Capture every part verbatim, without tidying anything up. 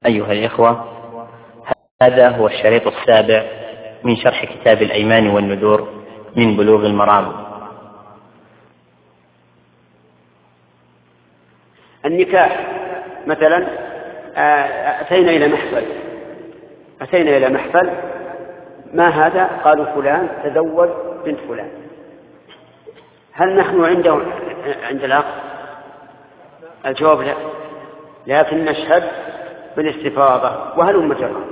أيها الإخوة، هذا هو الشريط السابع من شرح كتاب الأيمان والنذور من بلوغ المرام. النكاح مثلا، أتينا إلى محفل أتينا إلى محفل ما هذا؟ قالوا فلان تزوج بنت فلان. هل نحن عنده عند العقد؟ الجواب لا، لكن نشهد بالاستفاضة وهل مجرد.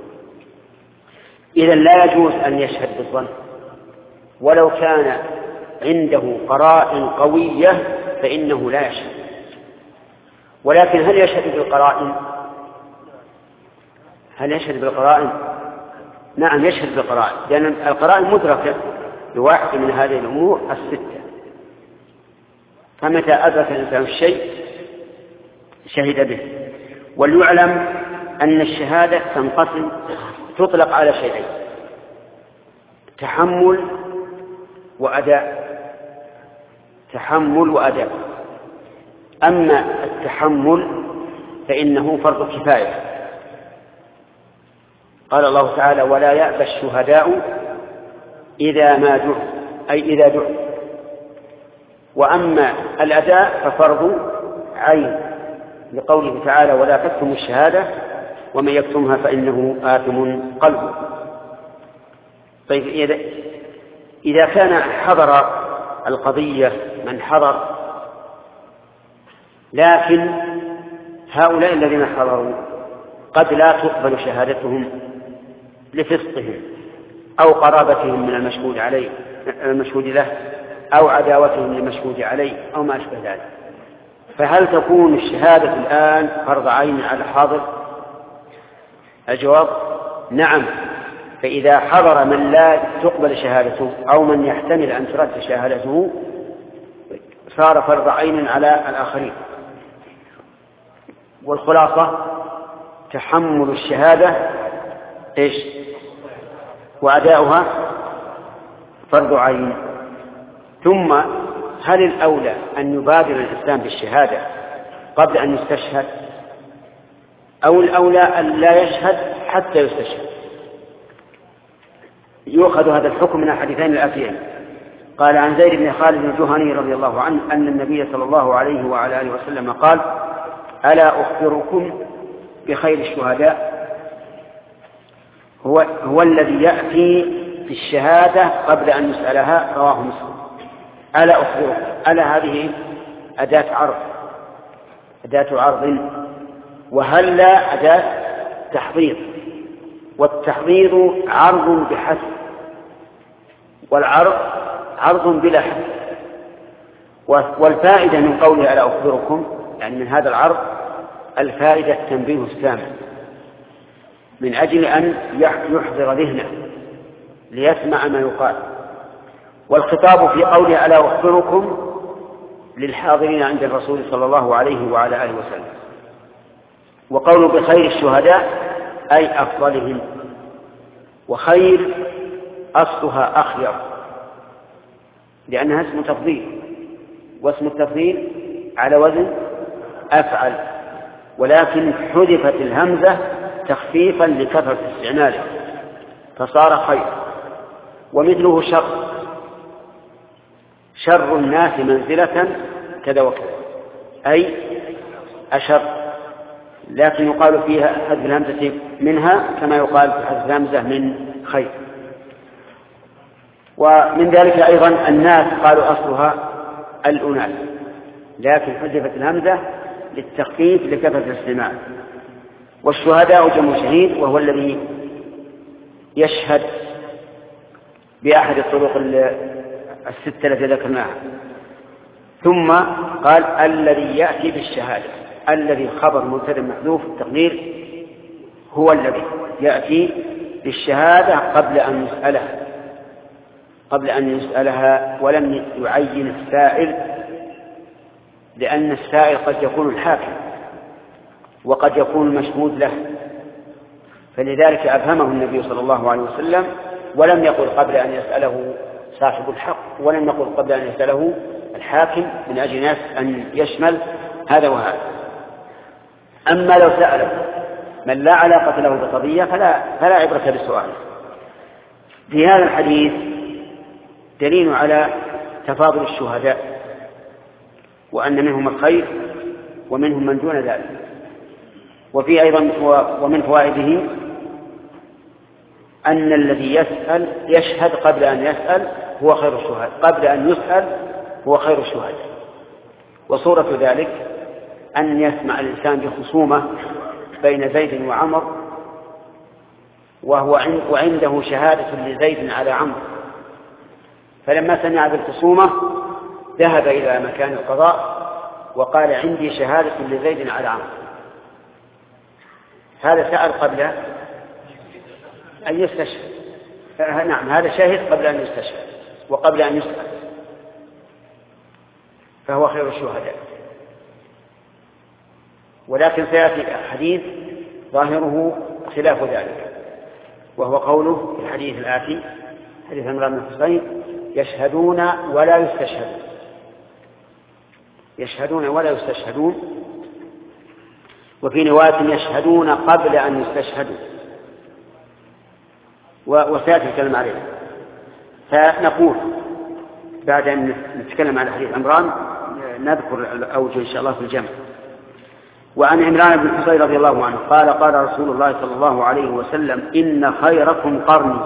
إذا لا يجوز أن يشهد بالظن، ولو كان عنده قرائن قوية فإنه لا يشهد. ولكن هل يشهد بالقرائن؟ هل يشهد بالقرائن؟ نعم يشهد بالقرائن، لأن القرائن مدركة بواحد من هذه الأمور الستة. فمتى أدرك الإنسان الشيء شهد به. وليعلم أن الشهادة تنقسم، تطلق على شيئين: تحمل وأداء. تحمل وأداء. أما التحمل فإنه فرض كفاية. قال الله تعالى: ولا يأبى الشهداء إذا ما دعوا، أي إذا دعوا. وأما الأداء ففرض عين، لقوله تعالى: ولا تكتموا الشهادة ومن يكتمها فإنه آثم قلبه. طيب، إذا إذا كان حضر القضية من حضر، لكن هؤلاء الذين حضروا قد لا تقبل شهادتهم لفسقهم أو قرابتهم من المشهود عليه المشهود له أو عداوتهم للمشهود عليه أو ما أشبه ذلك. فهل تكون الشهادة الآن فرض عين على الحاضر؟ الجواب: نعم. فإذا حضر من لا تقبل شهادته أو من يحتمل أن ترد شهادته صار فرض عين على الآخرين. والخلاصة: تحمل الشهادة إيش؟ وأداؤها فرض عين. ثم هل الأولى أن يبادر الإنسان بالشهادة قبل أن يستشهد، أو الأولى أن لا يشهد حتى يستشهد؟ يؤخذ هذا الحكم من الحديثين الآتيين. قال عن زيد بن خالد الجهني رضي الله عنه أن النبي صلى الله عليه وعلى آله وسلم قال: ألا أخبركم بخير الشهداء؟ هو, هو الذي يأتي في الشهادة قبل أن يسألها. رواه مسلم. ألا أخبركم، ألا هذه أداة عرض، أداة عرض، وهل لا أداة تحضير. والتحضير عرض بحسب، والعرض عرض بلا حسب. والفائدة من قوله ألا أخبركم يعني من هذا العرض الفائدة التنبيه السامع، من أجل أن يحضر ذهنه ليسمع ما يقال. والخطاب في قوله ألا أخبركم للحاضرين عند الرسول صلى الله عليه وعلى آله وسلم. وقوله بخير الشهداء أي أفضلهم. وخير أصلها أخير لأنها اسم تفضيل، واسم التفضيل على وزن أفعل، ولكن حذفت الهمزة تخفيفا لكثرة استعماله فصار خير. ومثله شر، شر الناس منزلة كذا وكذا، أي أشر، لكن يقال فيها حذف الهمزة منها كما يقال في حذف الهمزة من خير. ومن ذلك أيضا الناس قالوا أصلها الأناس، لكن حذفت الهمزة للتخفيف لكثرة الاستعمال. والشهداء جمع شهيد، وهو الذي يشهد بأحد الطرق الستة التي ذكرناها. ثم قال الذي يأتي بالشهادة، الذي خبر مبتدأ محذوف التقدير هو الذي يأتي بالشهادة قبل أن يسألها قبل أن يسألها ولم يعين السائل، لأن السائل قد يكون الحاكم وقد يكون المشهود له، فلذلك أبهمه النبي صلى الله عليه وسلم ولم يقل قبل أن يسأله صاحب الحق، ولم يقل قبل أن يسأله الحاكم، من أجل أن يشمل هذا وهذا. أما لو سأله من لا علاقة له بالقضية فلا, فلا عبرة بالسؤال. في هذا الحديث دليل على تفاضل الشهداء، وأن منهم الخير ومنهم من دون ذلك. وفي أيضا ومن فوائده أن الذي يسأل يشهد قبل أن يسأل هو خير الشهداء، قبل أن يسأل هو خير الشهداء. وصورة ذلك أن يسمع الإنسان بخصومة بين زيد وعمر وهو وعنده شهادة لزيد على عمرو، فلما سمع بالخصومة ذهب إلى مكان القضاء وقال عندي شهادة لزيد على عمرو. هذا سأل قبل أن يستشهد، نعم هذا شاهد قبل أن يستشهد وقبل أن يسأل، فهو خير الشهداء. ولكن سيأتي حديث ظاهره خلاف ذلك، وهو قوله في الحديث الآتي حديث عمران بن حصين يشهدون ولا يستشهدون، يشهدون ولا يستشهدون، وفي رواية يشهدون قبل أن يستشهدوا، وسيأتي الكلام عليه. فنقول بعد أن نتكلم على حديث عمران نذكر الأوجه إن شاء الله في الجمع. وعن عمران بن حصين رضي الله عنه قال قال رسول الله صلى الله عليه وسلم إن خيركم قرني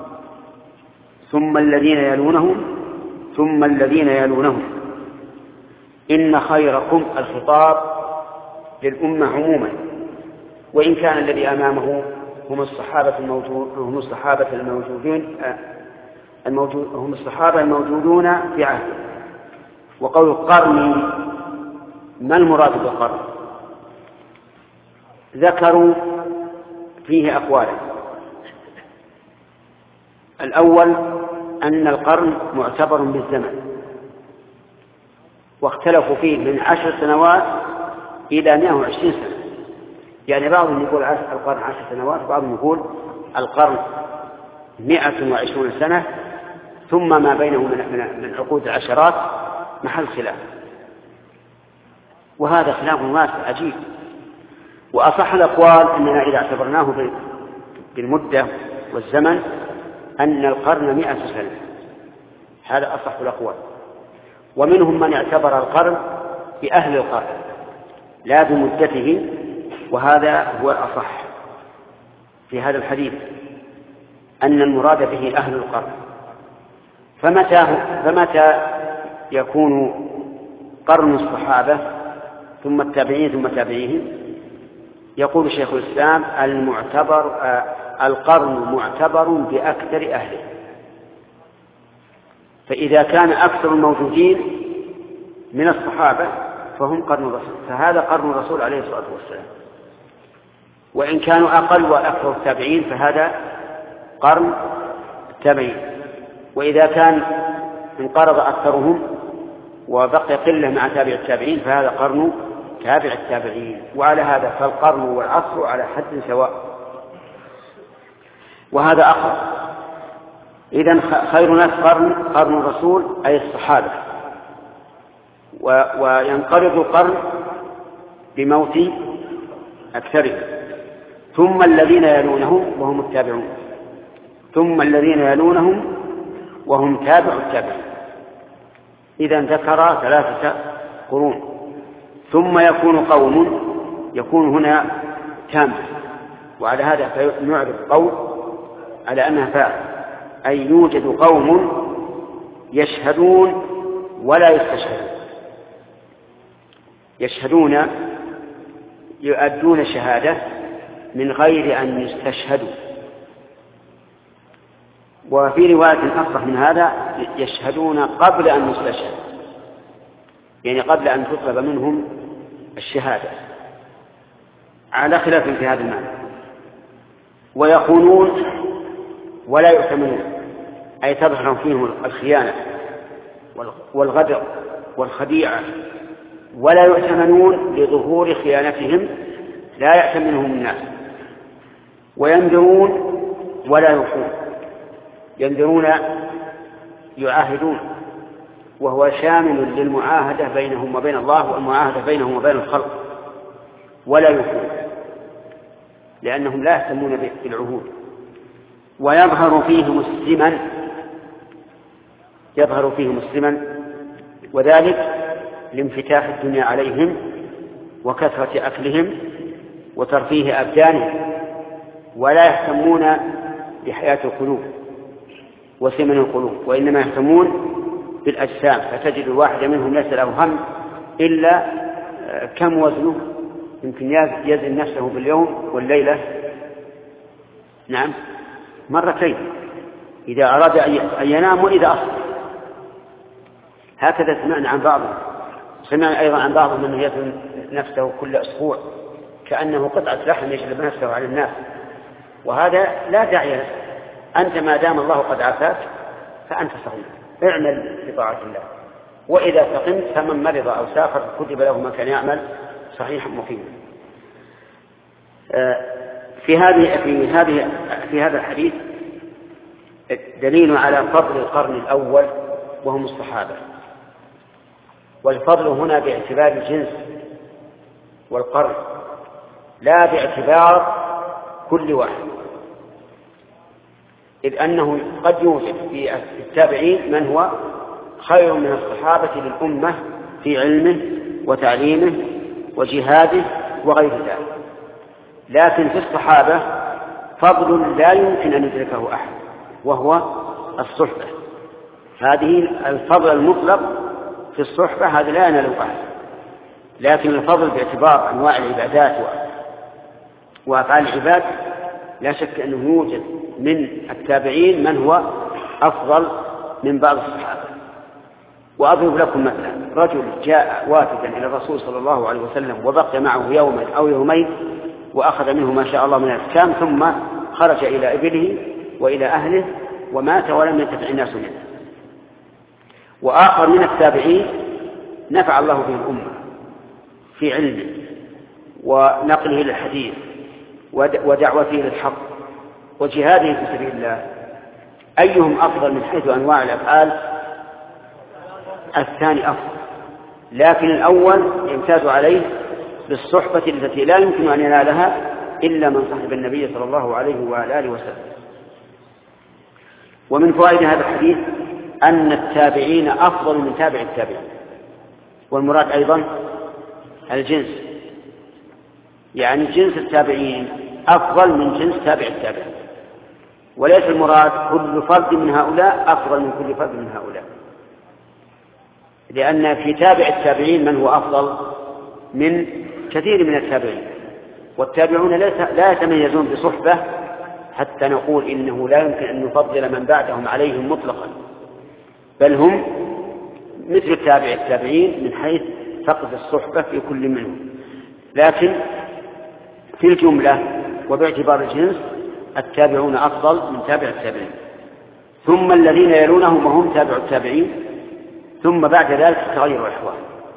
ثم الذين يلونهم ثم الذين يلونهم. إن خيركم الخطاب للأمة عموما، وإن كان الذي أمامه هم الصحابة الموجود هم الصحابة الموجودين الموجود هم الصحابة الموجودون في عهده. وقول قرني ما المراد بالقرن؟ ذكروا فيه أقوالا. الأول أن القرن معتبر بالزمن، واختلفوا فيه من عشر سنوات إلى مئة وعشرين سنة، يعني بعضهم يقول القرن عشر سنوات وبعضهم يقول القرن مئة وعشرون سنة، ثم ما بينه من عقود العشرات محل خلاف، وهذا خلاف واسع عجيب. وأصح الأقوال أننا إذا اعتبرناه بالمدة والزمن أن القرن مئة سنة، هذا أصح الأقوال. ومنهم من اعتبر القرن بأهل القرن لا بمدته، وهذا هو الأصح في هذا الحديث، أن المراد به أهل القرن. فمتى, فمتى يكون قرن الصحابة ثم التابعين ثم تابعيهم؟ يقول شيخ الإسلام المعتبر القرن معتبر بأكثر أهله، فإذا كان أكثر الموجودين من الصحابة فهم قرن الرسول، فهذا قرن الرسول عليه الصلاة والسلام. وإن كانوا أقل وأكثر التابعين فهذا قرن التابعين. وإذا كان انقرض أكثرهم وبقي قلة مع تابع التابعين فهذا قرن تابع التابعين. وعلى هذا فالقرن والعصر على حد سواء، وهذا أقرب. إذن خير ناس قرن قرن الرسول أي الصحابة، وينقرض القرن بموت أكثرهم، ثم الذين يلونهم وهم التابعون، ثم الذين يلونهم وهم تابع التابعين. إذن ذكر ثلاثة قرون. ثم يكون قوم، يكون هنا تام، وعلى هذا فنعرف قول على أنها فاعل، أي يوجد قوم يشهدون ولا يستشهدون، يشهدون يؤدون شهادة من غير أن يستشهدوا. وفي رواية أصح من هذا يشهدون قبل أن يستشهدوا، يعني قبل أن تطلب منهم الشهادة، على خلاف في هذا المعنى. ويخونون ولا يؤتمنون، أي تظهر فيهم الخيانة والغدر والخديعة، ولا يؤتمنون لظهور خيانتهم، لا يأتمنهم الناس. وينذرون ولا يوفون، ينذرون يعاهدون، وهو شامل للمعاهدة بينهم وبين الله والمعاهدة بينهم وبين الخلق، ولا يوفون. لأنهم لا يهتمون بالعهود. ويظهر فيهم السمن يظهر فيهم السمن وذلك لانفتاح الدنيا عليهم وكثرة أكلهم وترفيه أبدانهم، ولا يهتمون بحياة القلوب وسمن القلوب، وإنما يهتمون بالأجسام. فتجد الواحد منهم ليس له هم إلا كم وزنه، يمكن يزن نفسه باليوم والليلة نعم مرتين إذا أراد أن ينام وإذا أصبح. هكذا سمعنا عن بعضهم. سمعنا أيضا عن بعضهم أنه يزن نفسه كل أسبوع كأنه قطعة لحم يجلب نفسه على الناس، وهذا لا داعي له. أنت ما دام الله قد عافاك فأنت صحيح، اعمل بطاعة الله، وإذا سقمت فمن مرض أو سافر كتب له ما كان يعمل صحيحا مقيما. في هذه في هذه في هذا الحديث دليل على فضل القرن الأول وهم الصحابة، والفضل هنا باعتبار الجنس والقرن لا باعتبار كل واحد، إذ أنه قد يوجد في التابعين من هو خير من الصحابة للأمة في علمه وتعليمه وجهاده وغير ذلك، لكن في الصحابة فضل لا يمكن أن يدركه أحد وهو الصحبة. هذه الفضل المطلق في الصحبة هذا لا يناله أحد، لكن الفضل باعتبار أنواع العبادات وأفعال العباد لا شك أنه يوجد من التابعين من هو أفضل من بعض الصحابة. وأضرب لكم مثلا رجل جاء وافدا إلى الرسول صلى الله عليه وسلم وبقي معه يوما أو يومين وأخذ منه ما شاء الله من الأحكام، ثم خرج إلى إبله وإلى أهله ومات ولم ينتفع الناس منه. وآخر من التابعين نفع الله به الأمة في علمه ونقله للحديث ودعوته للحق وجهاده في سبيل الله. أيهم أفضل من حيث أنواع الأفعال؟ الثاني أفضل، لكن الأول يمتاز عليه بالصحبة التي لا يمكن أن ينالها إلا من صحب النبي صلى الله عليه وآله وسلم. ومن فوائد هذا الحديث أن التابعين أفضل من تابع التابعين، والمراد أيضا الجنس، يعني جنس التابعين أفضل من جنس تابع التابعين، وليس المراد كل فرد من هؤلاء أفضل من كل فرد من هؤلاء، لأن في تابع التابعين من هو أفضل من كثير من التابعين، والتابعون لا يتميزون بصحبة حتى نقول إنه لا يمكن أن نفضل من بعدهم عليهم مطلقا، بل هم مثل تابع التابعين من حيث فقد الصحبة في كل منهم. لكن في الجملة وباعتبار الجنس التابعون أفضل من تابع التابعين، ثم الذين يلونهم وهم تابع التابعين، ثم بعد ذلك تتغير الأحوال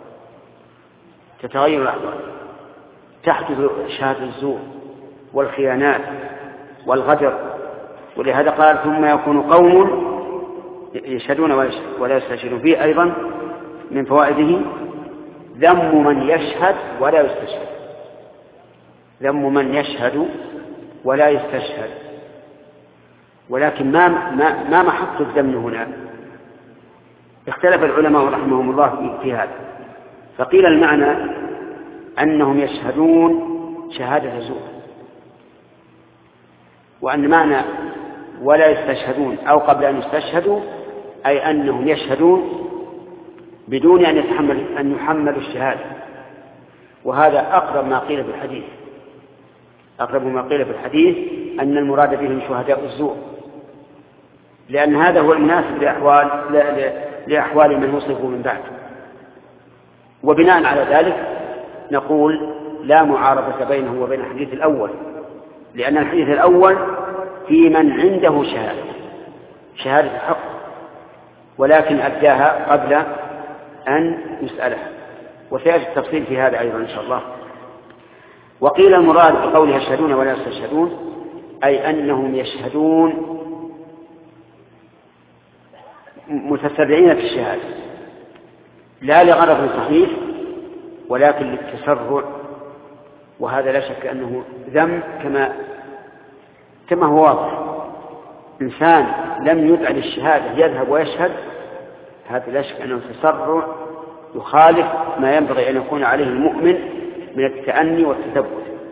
تتغير الأحوال تحدث شهادة الزور والخيانات والغدر. ولهذا قال ثم يكون قوم يشهدون ولا يستشهدون. فيه أيضا من فوائده ذم من يشهد ولا يستشهد، ذم من يشهد ولا يستشهد، ولكن ما ما ما محط الذم هنا؟ اختلف العلماء رحمهم الله في هذا، فقيل المعنى أنهم يشهدون شهادة زور، وأن معنى ولا يستشهدون أو قبل أن يستشهدوا أي أنهم يشهدون بدون أن يتحمل أن يحملوا الشهادة. وهذا أقرب ما قيل في الحديث أقرب ما قيل في الحديث أن المراد بهم شهداء الزور، لأن هذا هو المناسب لأحوال لأحوال من وصفوا من بعد. وبناء على ذلك نقول لا معارضة بينه وبين الحديث الأول، لأن الحديث الأول في من عنده شهادة شهادة حق، ولكن أداها قبل أن يسألها، وسيأتي التفصيل في هذا أيضا إن شاء الله. وقيل المراد بقوله يشهدون ولا يستشهدون أي أنهم يشهدون متسرعين في الشهادة، لا لغرض صحيح ولكن للتسرع وهذا لا شك أنه ذنب كما كما هو واضح. إنسان لم يدع للشهادة يذهب ويشهد، هذا لا شك أنه تسرع يخالف ما ينبغي أن يكون عليه المؤمن من التأني والتثبت.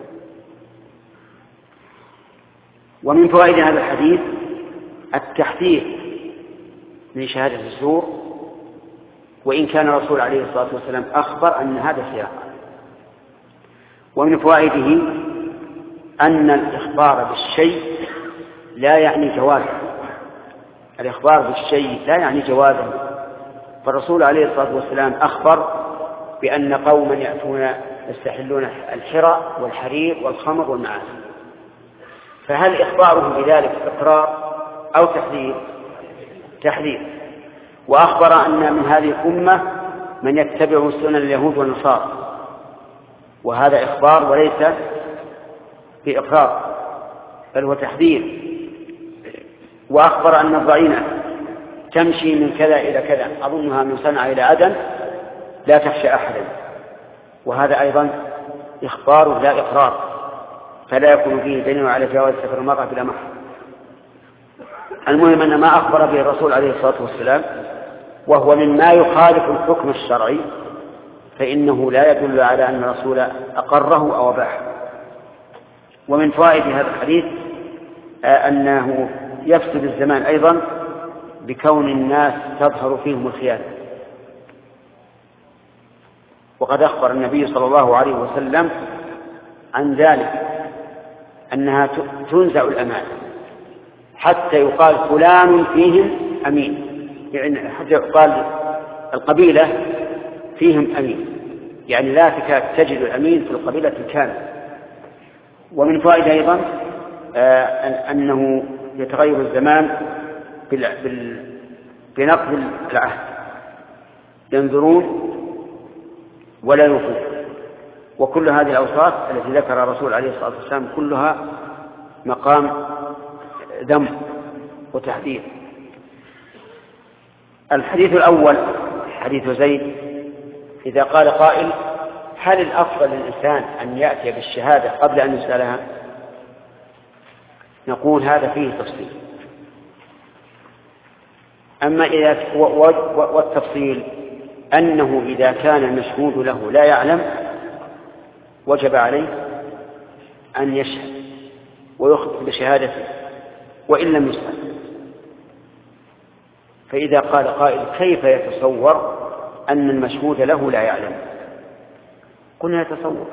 ومن فوائد هذا الحديث التحذير من شهادة الزور، وإن كان الرسول عليه الصلاة والسلام أخبر أن هذا سياق. ومن فوائده أن الإخبار بالشيء لا يعني جوازه، الإخبار بالشيء لا يعني جوازه. فالرسول عليه الصلاة والسلام أخبر بأن قوما يأتون يستحلون الحرى والحرير والخمر والمعازف، فهل إخباره بذلك إقرار أو تحذير؟ تحذير. وأخبر أن من هذه الأمة من يتبع سنن اليهود والنصارى، وهذا إخبار وليس بإقرار بل هو تحذير. وأخبر أن الضعينة تمشي من كذا إلى كذا، أظنها من صنعاء إلى عدن، لا تخشى أحدا، وهذا أيضا إخبار لا إقرار، فلا يكون فيه دليل على جواز سفر المرأة بلا محرم. المهم أن ما أخبر به الرسول عليه الصلاة والسلام وهو مما يخالف الحكم الشرعي فإنه لا يدل على أن الرسول أقره أو أباحه. ومن فوائد هذا الحديث أنه يفسد الزمان أيضا بكون الناس تظهر فيهم الخيانة، وقد أخبر النبي صلى الله عليه وسلم عن ذلك أنها تنزع الأمانة حتى يقال فلان فيهم أمين، يعني حتى يقال القبيلة فيهم أمين، يعني لا تكاد تجد الأمين في القبيلة الكاملة. ومن فائدة أيضا آه أنه يتغير الزمان بنقض العهد، ينظرون ولا يوفون. وكل هذه الأوصاف التي ذكر الرسول عليه الصلاة والسلام كلها مقام ذم وتحذير. الحديث الأول حديث زيد، إذا قال قائل هل الأفضل للإنسان أن يأتي بالشهادة قبل أن يسألها؟ نقول هذا فيه تفصيل. أما إذا والتفصيل أنه إذا كان المشهود له لا يعلم وجب عليه أن يشهد ويخطئ بشهادته وإن لم يسأل. فإذا قال قائل كيف يتصور أن المشهود له لا يعلم؟ قلنا يتصور.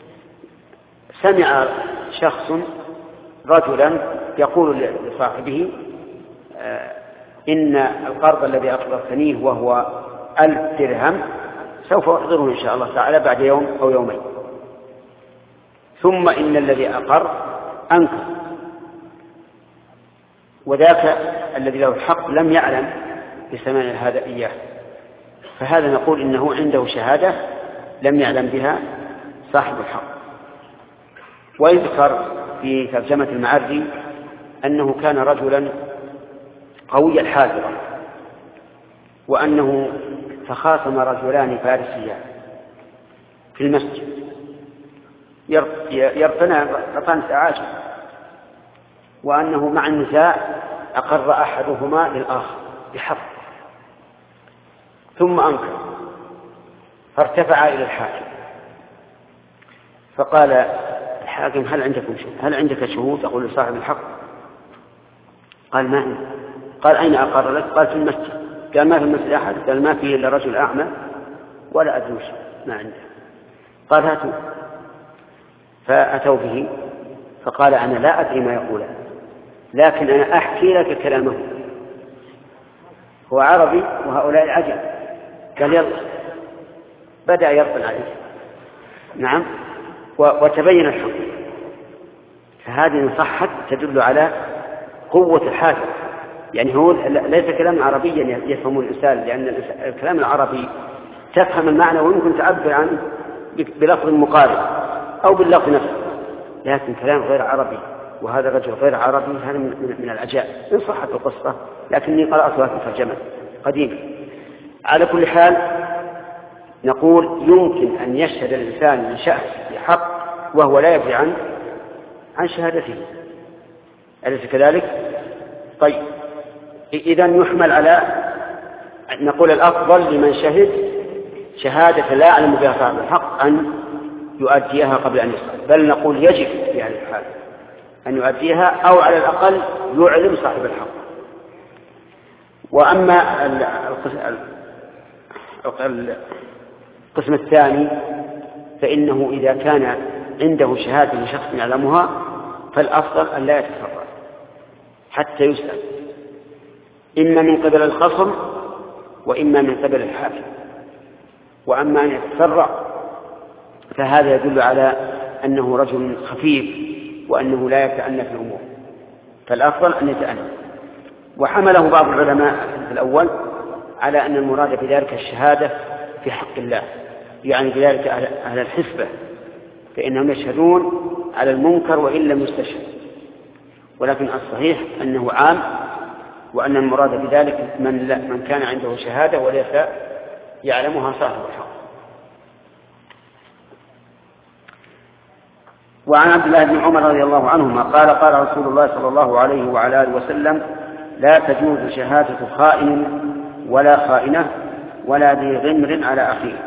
سمع شخص رجلا يقول لصاحبه آه إن القرض الذي أقرضتنيه وهو ألف درهم سوف أحضره إن شاء الله تعالى بعد يوم أو يومين، ثم إن الذي أقر أنكر، وذاك الذي له الحق لم يعلم بثمن هذا إياه، فهذا نقول إنه عنده شهادة لم يعلم بها صاحب الحق. ويذكر في ترجمة المعري أنه كان رجلا قوي الحاذرة، وأنه تخاصم رجلان فارسيان في المسجد يرتنى رطان ساعات، وأنه مع النزاع أقر أحدهما للآخر بحق ثم أنكر، فارتفع إلى الحاكم فقال الحاكم هل عندكم شهود؟ هل عندك شهود؟ أقول لصاحب الحق. قال ما عندي. قال أين أقر لك؟ قال في المسجد. قال ما في المسجد أحد. قال ما فيه إلا رجل أعمى ولا أدري ما عنده. قال هاتوا، فأتوا به فقال أنا لا أدري ما يقوله، لكن أنا أحكي لك كلامه. هو عربي وهؤلاء عجم. قال يلا، بدأ يرطن عليه. نعم، وتبين الحق. فهذه إن صحت تدل على قوة الحاكم، يعني هو ليس كلام عربيا يفهمه الإنسان، لأن الكلام العربي تفهم المعنى ويمكن تعبر عنه بلفظ مقارب أو باللفظ نفسه، لكن كلام غير عربي وهذا الرجل غير عربي، هذا من العجائب إن صحت القصة، لكني قرأتها في ترجمة قديمة. على كل حال نقول يمكن أن يشهد الإنسان من شخص بحق وهو لا يدري عن عن شهادته، أليس كذلك؟ طيب إذن يحمل على نقول الأفضل لمن شهد شهادة لا يعلم بها صاحب الحق أن يؤديها قبل أن يسأل، بل نقول يجب في هذه الحال أن يؤديها أو على الأقل يعلم صاحب الحق. وأما القسم الثاني فإنه إذا كان عنده شهادة لشخص يعلمها فالأفضل أن لا يتفرع حتى يسأل، إما من قبل الخصم وإما من قبل الحاكم. وأما أن يتفرع فهذا يدل على أنه رجل خفيف وأنه لا يتأنى في الأمور، فالأفضل أن يتأنى. وحمله بعض العلماء في الأول على أن المراد بذلك الشهادة في حق الله، يعني بذلك أهل الحسبة، فإنهم يشهدون على المنكر وإن لم يستشهد. ولكن الصحيح أنه عام، وأن المراد بذلك من, لا من كان عنده شهادة وليس يعلمها صاحب الحق. وعن عبد الله بن عمر رضي الله عنهما قال قال رسول الله صلى الله عليه وعلى آله وسلم: لا تجوز شهادة خائن ولا خائنة ولا ذي غمر على أخيه.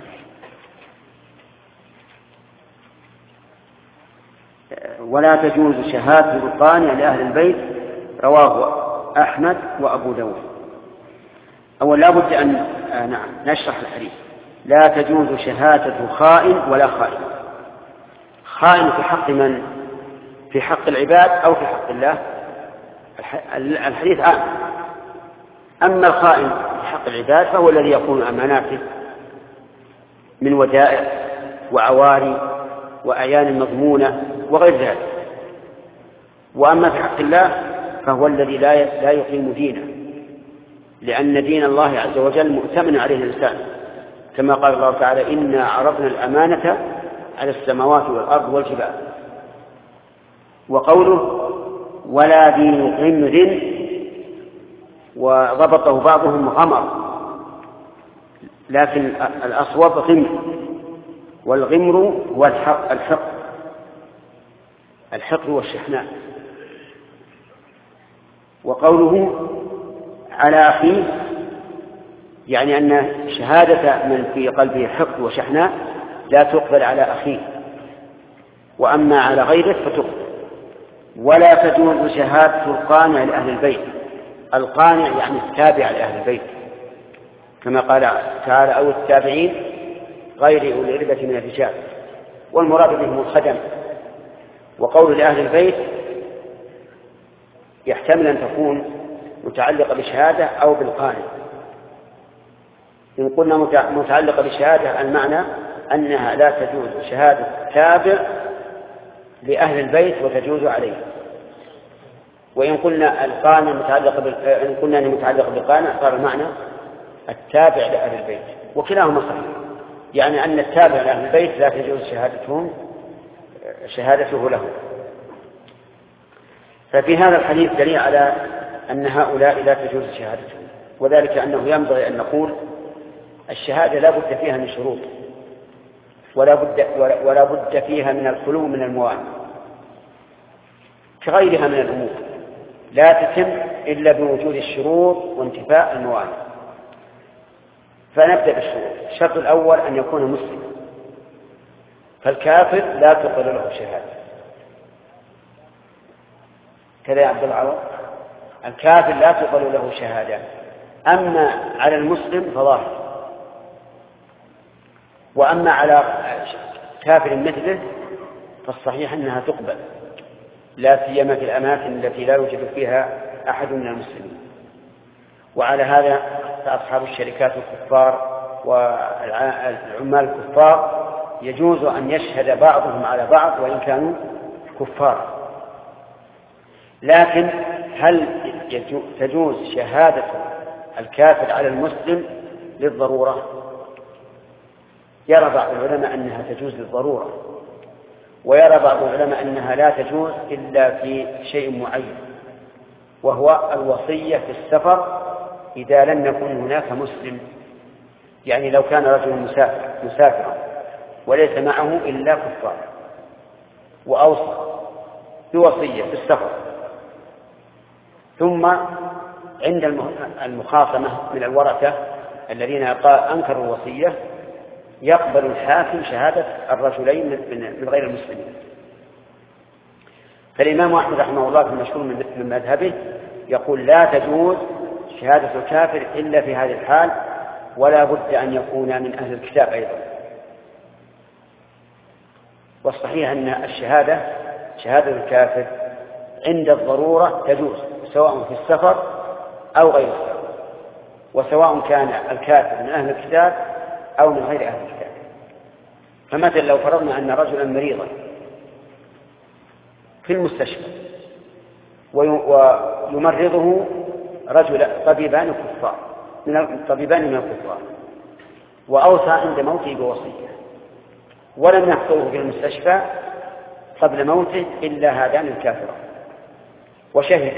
ولا تجوز شهادة القانع لأهل البيت، رواه أحمد وأبو داود. أولا لا بد أن آه نعم نشرح الحديث. لا تجوز شهادة خائن ولا خائن. خائن في حق من؟ في حق العباد أو في حق الله؟ الحديث عام. أما الخائن في حق العباد فهو الذي يكون أماناته من ودائع وعواري وأعيان مضمونة وغير ذلك. وأما في حق الله فهو الذي لا لا يقيم دينه، لأن دين الله عز وجل مؤتمن عليه الإنسان، كما قال الله تعالى: إنا عرضنا الأمانة على السماوات والأرض والجبال. وقوله ولا ذي غمر وضبطه بعضهم غمر، لكن الأصوب غمر، والغمر هو الحق الحق الحقد والشحناء. وقوله على أخيه يعني أن شهادة من في قلبه حقد وشحناء لا تقبل على أخيه، وأما على غيره فتقبل. ولا تجوز شهادة القانع لأهل البيت. القانع يعني التابع لأهل البيت، كما قال تعالى: أو التابعين غير أولي الإربة من الرجال، والمراد بهم الخدم. وقول لأهل البيت يحتمل أن تكون متعلقة بشهادة أو بالقانع. إن قلنا متعلقة بشهادة المعنى أنها لا تجوز شهادة تابع لأهل البيت وتجوز عليه. وإن قلنا القانع متعلقة بال... إن قلنا أنه متعلقة بالقانع صار المعنى التابع لأهل البيت، وكلاهما صحيح، يعني أن التابع لأهل البيت لا تجوز شهادتهم شهادته له. ففي هذا الحديث دليل على أن هؤلاء لا تجوز شهادتهم، وذلك أنه ينبغي أن نقول الشهادة لا بد فيها من شروط، ولا بد, ولا بد فيها من الخلو من الموانع كغيرها من الأمور، لا تتم إلا بوجود الشروط وانتفاء الموانع. فنبدأ بالشروط. الشرط الأول أن يكون مسلما، فالكافر لا تقبل له شهادة. كذا يا عبد العوض، الكافر لا تقبل له شهادة. أما على المسلم فظاهر، وأما على كافر مثله فالصحيح أنها تقبل، لا سيما في الأماكن التي لا يوجد فيها أحد من المسلمين. وعلى هذا فأصحاب الشركات الكفار والعمال الكفار يجوز أن يشهد بعضهم على بعض وإن كانوا كفار. لكن هل تجوز شهادة الكافر على المسلم للضرورة؟ يرى بعض العلماء أنها تجوز للضرورة، ويرى بعض العلماء أنها لا تجوز إلا في شيء معين، وهو الوصية في السفر إذا لم يكن هناك مسلم. يعني لو كان رجل مسافر مسافرا وليس معه إلا كفار وأوصى بوصية في السفر، ثم عند المخاصمة من الورثة الذين أنكروا الوصية يقبل الحاكم شهادة الرجلين من غير المسلمين. فالإمام أحمد رحمه الله في المشهور من مذهبه يقول لا تجوز شهادة الكافر إلا في هذه الحال، ولا بد أن يكون من أهل الكتاب أيضا. والصحيح أن الشهادة شهادة الكافر عند الضرورة تجوز سواء في السفر أو غير السفر، وسواء كان الكافر من أهل الكتاب أو من غير أهل الكتاب. فمثلا لو فرضنا أن رجلا مريضا في المستشفى ويمرضه رجل طبيبان كفار من طبيبان من الكفار، وأوصى عند موته بوصية، ولم يحضره في المستشفى قبل موته إلا هذان الكافران وشهد،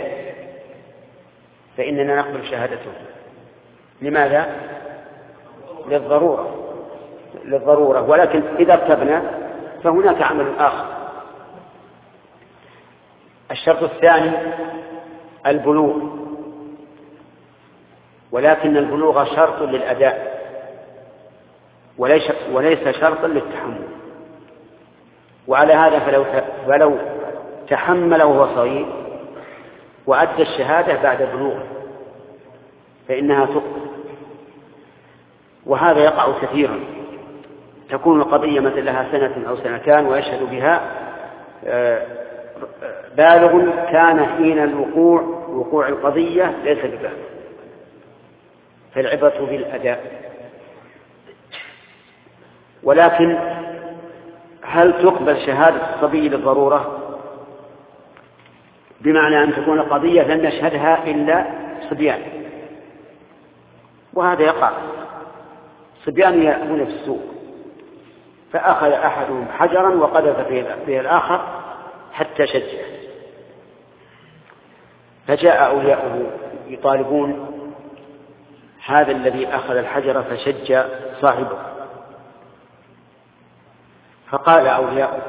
فإننا نقبل شهادته. لماذا؟ للضرورة للضرورة ولكن إذا ارتبنا فهناك عمل آخر. الشرط الثاني البلوغ، ولكن البلوغ شرط للأداء وليس شرطا للتحمل، وعلى هذا فلو فلو تحمل وهو صغير وأدى الشهادة بعد بلوغه فإنها تقبل. وهذا يقع كثيرا، تكون القضية مثل لها سنة أو سنتان ويشهد بها بالغ كان حين الوقوع وقوع القضية ليس ببالغ، فالعبرة بالأداء. ولكن هل تقبل شهادة الصبي للضرورة؟ بمعنى أن تكون قضية لن يشهدها إلا صبيان، وهذا يقع. صبيان يأكلون في السوق فأخذ أحدهم حجرا وقذف فيه الآخر حتى شجع، فجاء أولياؤه يطالبون هذا الذي أخذ الحجر فشج صاحبه، فقال أولياؤه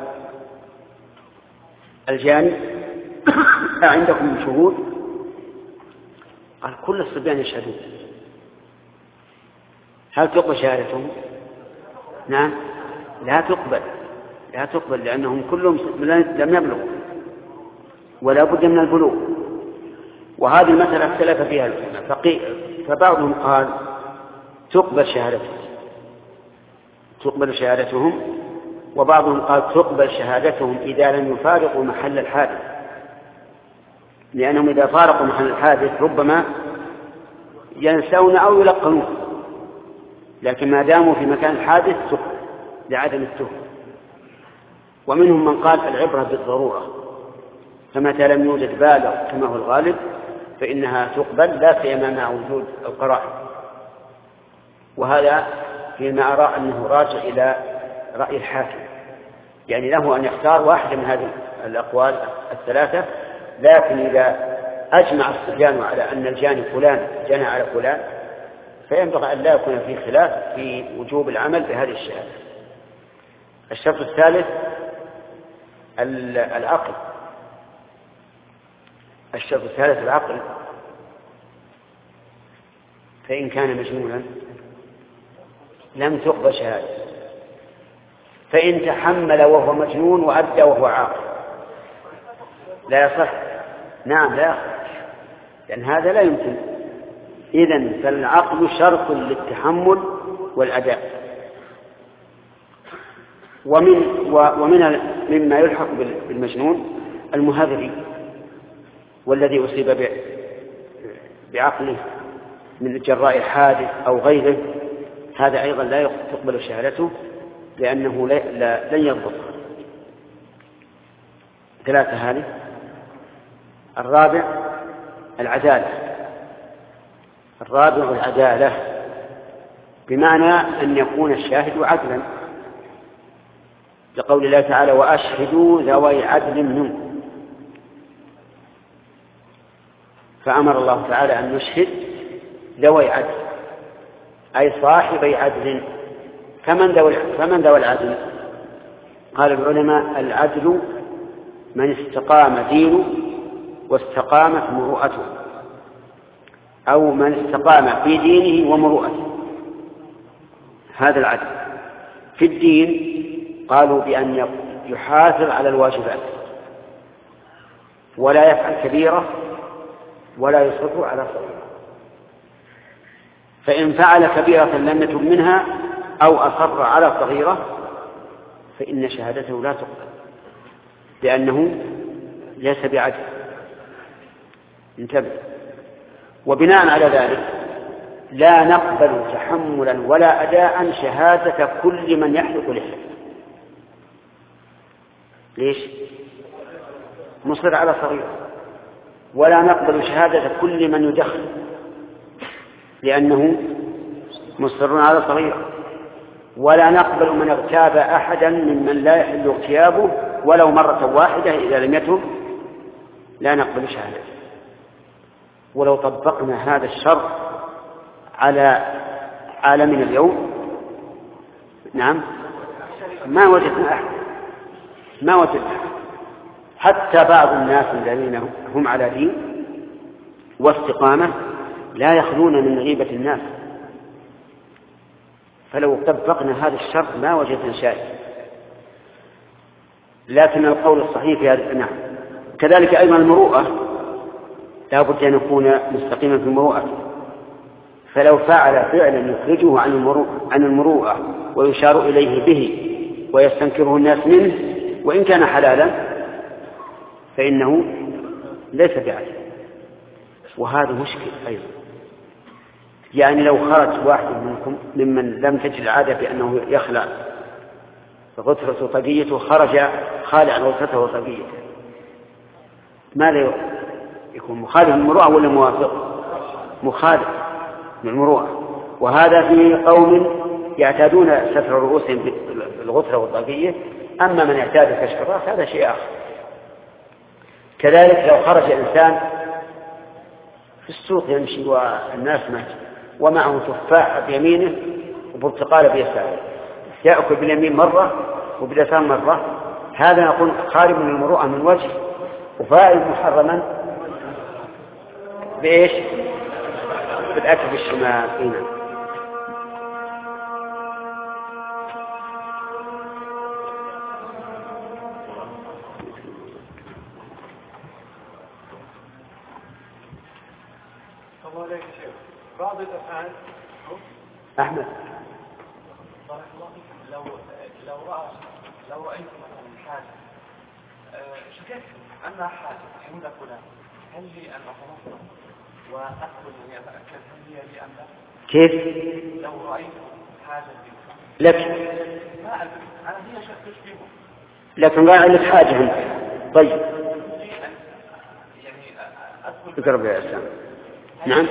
الجاني أعندكم شهود؟ قال كل الصبيان يشهدون. هل تقبل شهادتهم؟ نعم لا تقبل لا تقبل لأنهم كلهم لم يبلغوا ولا بد من البلوغ. وهذه المسألة اختلف فيها العلماء، فبعضهم قال تقبل شهادتهم تقبل شهادتهم وبعضهم قال تقبل شهادتهم إذا لم يفارقوا محل الحادث، لأنهم إذا فارقوا محل الحادث ربما ينسون أو يلقنون، لكن ما داموا في مكان الحادث تقبل لعدم التهم. ومنهم من قال العبرة بالضرورة، فمتى لم يوجد بالغ كما هو الغالب فإنها تقبل لا سيما مع وجود القرائن. وهذا فيما أرى أنه راجع إلى رأي الحاكم، يعني له أن يختار واحدة من هذه الأقوال الثلاثة، لكن إذا أجمع الصبيان على أن الجاني فلان جنى على فلان فينبغي أن لا يكون في خلاف في وجوب العمل بهذه الشهادة. الشرط الثالث العقل الشرط الثالث العقل فإن كان مجنونا لم تقبل شهادة، فإن تحمل وهو مجنون وأدى وهو عاقل لا يصح. نعم لا يصح، لأن هذا لا يمكن. إذن فالعقل شرط للتحمل والأداء. ومن ومن مما يلحق بالمجنون المهذري والذي أصيب بعقله من جراء حادث أو غيره، هذا أيضا لا تقبل شهادته لأنه لن يضبط. ثلاثة هذه. الرابع العدالة الرابع العدالة بمعنى أن يكون الشاهد عدلا، لقول الله تعالى وأشهدوا ذوي عدل منكم، فأمر الله تعالى أن نشهد ذوي عدل أي صاحبي عدل. فمن ذوي فمن ذوي العدل؟ قال العلماء العدل من استقام دينه واستقامت مروءته، أو من استقام في دينه ومروءته. هذا العدل في الدين قالوا بأن يحافظ على الواجبات ولا يفعل كبيرة ولا يصر على صغيرة، فإن فعل كبيرة لم يتب منها أو أصر على صغيرة فإن شهادته لا تقبل لأنه ليس بعدل. انتبه. وبناء على ذلك لا نقبل تحملا ولا أداء شهادة كل من يحلق لحية. ليش؟ مصر على صغيرة. ولا نقبل شهادة كل من يدخن لأنه مصر على صغيرة. ولا نقبل من اغتاب أحدا ممن لا يحل اغتيابه ولو مرة واحدة إذا لم يتب لا نقبل شهادته. ولو طبقنا هذا الشرط على عالمنا اليوم نعم ما وجدنا أحد ما وجدنا حتى بعض الناس الذين هم على دين واستقامة لا يخلون من غيبة الناس، فلو طبقنا هذا الشرط ما وجدنا شيء. لكن القول الصحيح في هذا نعم. كذلك أيضا المروءة لا بد أن يكون مستقيما في المروءة، فلو فعل فعلا يخرجه عن المروءة, عن المروءة ويشار إليه به ويستنكره الناس منه وإن كان حلالا فإنه ليس بعدل. وهذا مشكل أيضا. يعني لو خرج واحد منكم ممن لم تجد العادة بأنه يخلع غترة طاقيته خرج خالع غترته وطاقيته ماذا يكون؟ مخالف للمروءة ولا موافق؟ مخالف للمروءة. وهذا في قوم يعتادون ستر رؤوسهم بالغترة والطاقية، أما من يعتاد كشف الرأس هذا شيء آخر. كذلك لو خرج إنسان في السوق يمشي والناس ماشي ومعه تفاح بيمينه وبرتقال بيساره يأكل باليمين مرة وباليسار مرة، هذا نقول خارج من المروءة من وجه وفاعل محرما بإيش؟ بالأكل بالشمال. هنا بعض الأفعال أحمد لو لو رأى لو رأيت مثلا حاجة شكيت أنها حاجة عند فلان، هل لي أن أتنصر وأدخل لأتأكد هل هي لي أم لا؟ كيف؟ لو رأيت حاجة لك ما أدري أنا هي شك تشبهه لكن قال لك حاجة أنت. طيب يعني أدخل اقرب يا إسلام. نعم.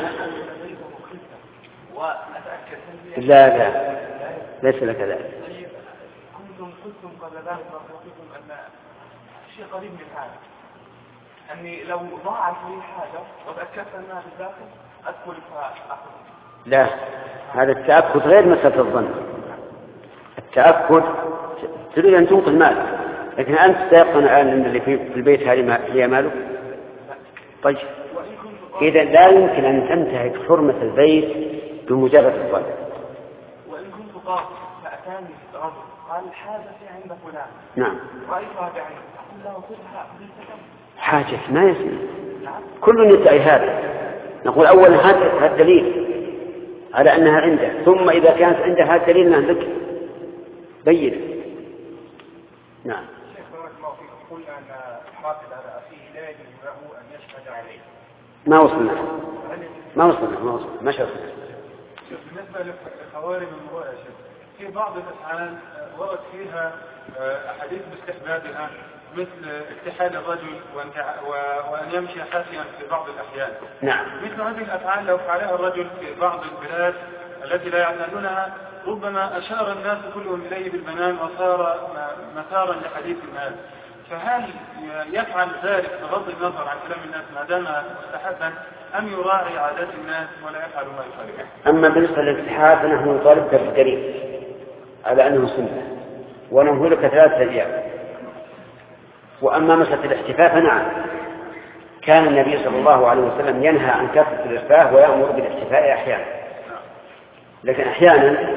وأتأكد هل هي لا لا ليس لك ذلك. كنتم قلتم قبل ذلك رأيتكم أن شيء قريب من هذا، أني لو ضاعت لي حاجة وتأكدت أنها بالداخل أدخل فأخذ. لا، هذا التأكد غير مسألة الظن. التأكد تريد أن تنقذ مالك، لكن أنت تيقن الآن أن اللي في البيت هي مالك. طيب إذا لا يمكن أن تنتهك حرمة البيت بمجرد الظن. وإن كنت قاصد فأتاني رجل قال الحاجة في عند فلان نعم رأيتها بعيني أقول له خذها حاجة ما يسمى. كل يدعي هذا. نقول أولا هذا الدليل على أنها عنده، ثم إذا كانت عنده هذا الدليل أنها لك بين. نعم. شيخ بارك الله فيكم، قلنا أن الحافظ على أخيه لا يجوز له أن يشهد عليه. ما وصلنا ما وصلنا ما وصلنا ما شرط. بالنسبة لخوارم المروءة يا شيخ، في بعض الأفعال ورد فيها أحاديث باستحبابها مثل اتحاد الرجل وأن يمشي حافيا في بعض الأحيان. نعم. مثل هذه الأفعال لو فعلها الرجل في بعض البلاد التي لا يعلمونها ربما أشار الناس كلهم إليه بالبنان وصار مثارا لحديث الناس، فهل يفعل ذلك بغض النظر عن كلام الناس ما دام مستحبا أم يراعي عادات الناس ولا يفعل ما يخالف؟ أما بالنسبة للاتحاد فنحن نطالب بالدليل على أنه سنة ونهلك ثلاثة أيام. وأما مسألة الاحتفاء فنعم، كان النبي صلى الله عليه وسلم ينهى عن كثرة الإرفاه ويأمر بالاحتفاء أحيانا، لكن أحيانا،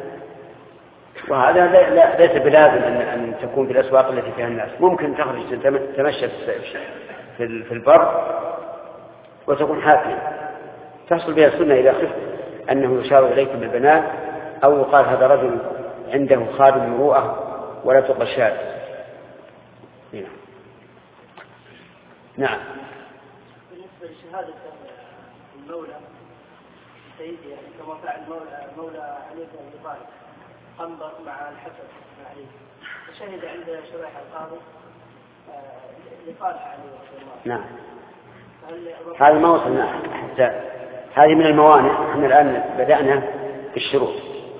وهذا ليس بلازم أن تكون في الأسواق التي فيها الناس، ممكن تخرج تمشى في البر وتكون حافية تحصل بها السنة إذا خفت أنه يشار إليكم بالبنات أو يقال هذا رجل عنده خادم مروءة ولا تقشاد. نعم. بالنسبة لشهادة المولى سيدي يعني كما فعل المولى مولى علي بن أبي طالب قنبر مع الحسن بن علي، فشهد عند شريح القاضي لصالح علي رضي الله. نعم. هذا ما وصلنا حتى هذه من الموانع. احنا الآن بدأنا بالشروط.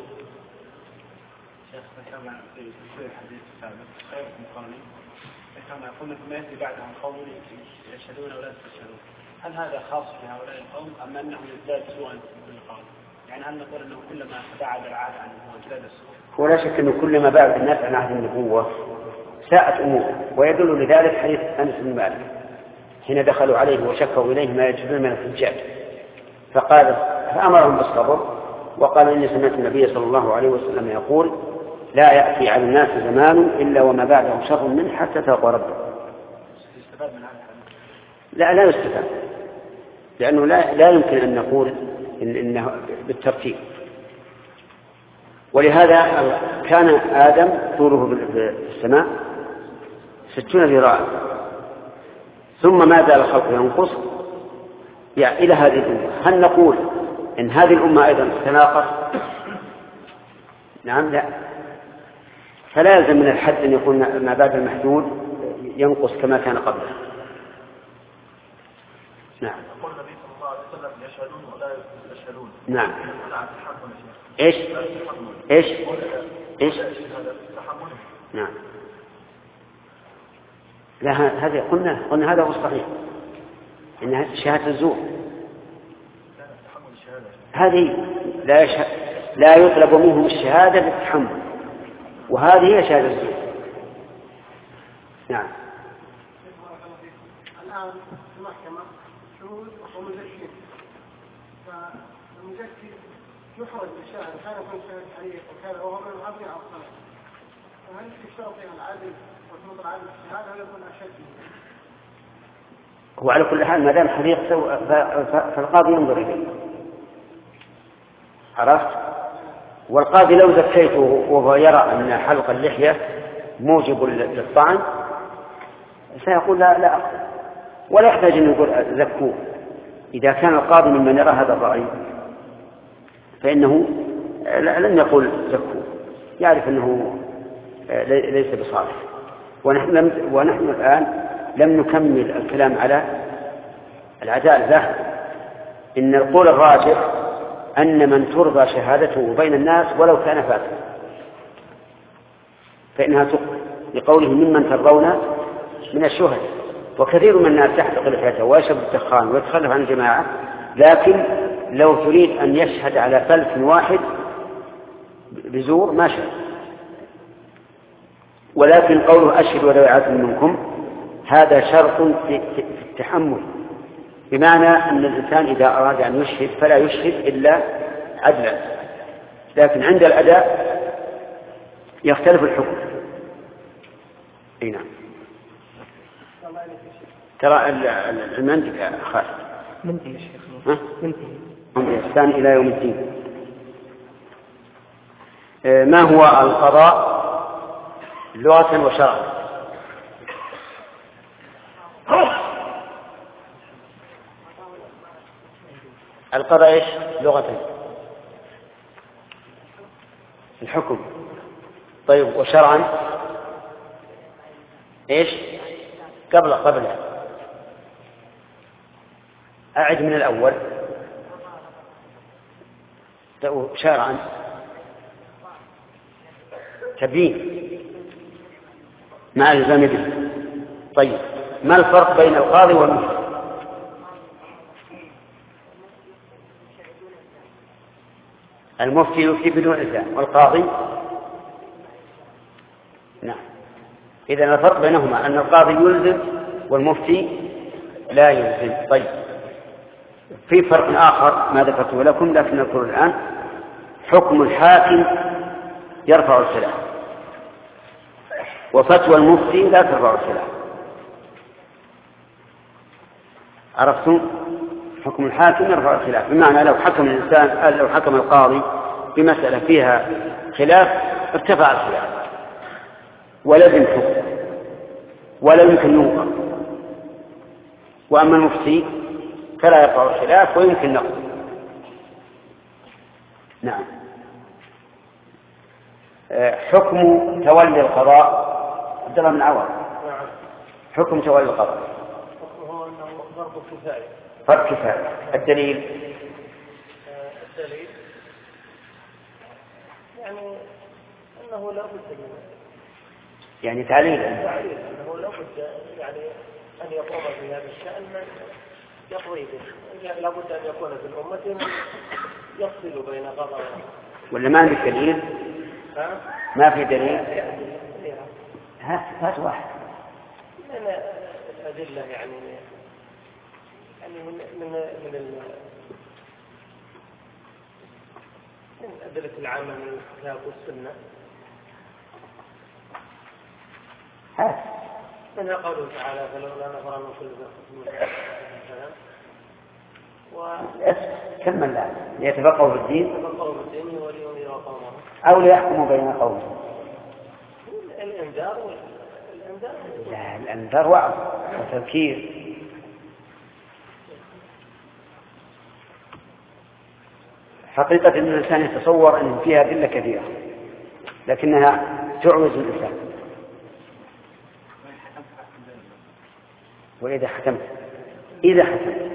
شيخ كما في الحديث السابق خيركم قرني كما قلنا ثم يأتي بعدهم قوم يشهدون ولا يستشهدون، هل هذا خاص في هؤلاء القوم أم أنهم يزداد سوءا في القول؟ يعني هل نقول أنه كلما بعد العهد عنه وازداد السوء؟ هو لا شك أنه كلما بعد الناس عن عهد النبوة ساءت أمور، ويدل لذلك حديث أنس بن مالك حين دخلوا عليه وشكوا إليه ما يجدون من الحجاج فقال فأمرهم بالصبر وقال إني سمعت النبي صلى الله عليه وسلم يقول لا يأتي على الناس زمان إلا وما بعده شر منه حتى تلقى ربه. لا لا يستفاد، لأنه لا, لا يمكن أن نقول إن إنه بالترتيب. ولهذا كان آدم طوله في السماء ستون ذراعا، ثم ما زال الخلق ينقص يعني إلى هذه الأمة. هل نقول إن هذه الأمة أيضا تتناقص؟ نعم لا، فلا يلزم من الحد أن يكون ما بعد المحدود ينقص كما كان قبله. نعم. يقول النبي صلى الله عليه وسلم يشهدون ولا يستشهدون. نعم. ايش؟ ايش؟ ايش؟ نعم. لا هذا قلنا قلنا هذا هو الصحيح، إن شهادة الزور هذه لا يشهد لا يطلب منهم الشهادة بالتحمل، وهذه هي شهادة الزور. نعم. الآن في المحكمة شهود ومزكين، فالمزكي يحرج بالشاهد كان يكون شاهد حريق وكان وهو من العظيم على الصلاة، فهل تشترط العدل وشروط العدل في الشهادة ولا يكون أشد؟ هو على كل حال ما دام حريق فالقاضي ينظر إليه، عرفت؟ والقاضي لو زكيته وهو يرى أن حلق اللحية موجب للطعن سيقول لا لا أقل، ولا يحتاج أن يقول زكوه. إذا كان القاضي ممن يرى هذا الرأي فإنه لن يقول زكوه، يعرف أنه ليس بصالح. ونحن, ونحن الآن لم نكمل الكلام على العدالة، لا، إن القول الراجح أن من ترضى شهادته بين الناس ولو كان فاسقا فإنها تقبل، لقوله ممن ترضون من الشهداء. وكثير من الناس يحتق لحيته ويشرب الدخان ويتخلف عن الجماعة، لكن لو تريد أن يشهد على فلس واحد بزور ما شهد. ولكن قوله أشهد ولو عدل منكم هذا شرط في التحمل، بمعنى أن الإنسان إذا أراد أن يشهد فلا يشهد إلا عدلا، لكن عند الأداء يختلف الحكم. اي نعم. ترى المنطق خاص منتهي يا شيخ. منتهي الثاني إلى يوم الدين. ما هو القضاء لغة وشرعا؟ القضاء ايش لغة؟ الحكم. طيب وشرعا ايش؟ قبل قبل أعد من الأول. شرعا تبيين مع الزام به. طيب ما الفرق بين القاضي والمفتي؟ المفتي يفتي بدون إلزام، والقاضي نعم إذن الفرق بينهما أن القاضي يلزم والمفتي لا يلزم. طيب، في فرق آخر ما ذكرته لكم لكن نذكره الآن. حكم الحاكم يرفع الخلاف، وفتوى المفتي لا ترفع الخلاف. عرفتم؟ حكم الحاكم يرفع الخلاف، بمعنى لو حكم الإنسان لو حكم القاضي بمسألة فيها خلاف ارتفع الخلاف ولازم حكم ولا يمكن ينقض. وأما المفتي فلا يرفع الخلاف ويمكن نقض. نعم. حكم تولي القضاء. عبد الله بن عوض، حكم تولي القضاء هو أنه فرض كفاية. فرض كفاية. الدليل الدليل يعني أنه لا بد منه، يعني تعليل أنه لا بد يعني أن يقوم بهذا الشأن من يقضي به، لا بد أن يكون في الأمة من يفصل بين قضاء. ولا ما عندك دليل؟ ما في دليل. ها هات واحد من الأدلة يعني يعني من من من من الأدلة العامة من الكتاب والسنة. هات. منها قوله تعالى فلولا نفر من كل فرقة كمل لا ليتفقهوا في الدين يتفقهوا في الدين ولينذروا قومهم أو ليحكموا بين قومهم. الإنذار والإنذار لا، الإنذار وعظ وتذكير. حقيقة أن الإنسان يتصور أن فيها أدلة كثيرة لكنها تعوز الإنسان. وإذا حكمت إذا حكمت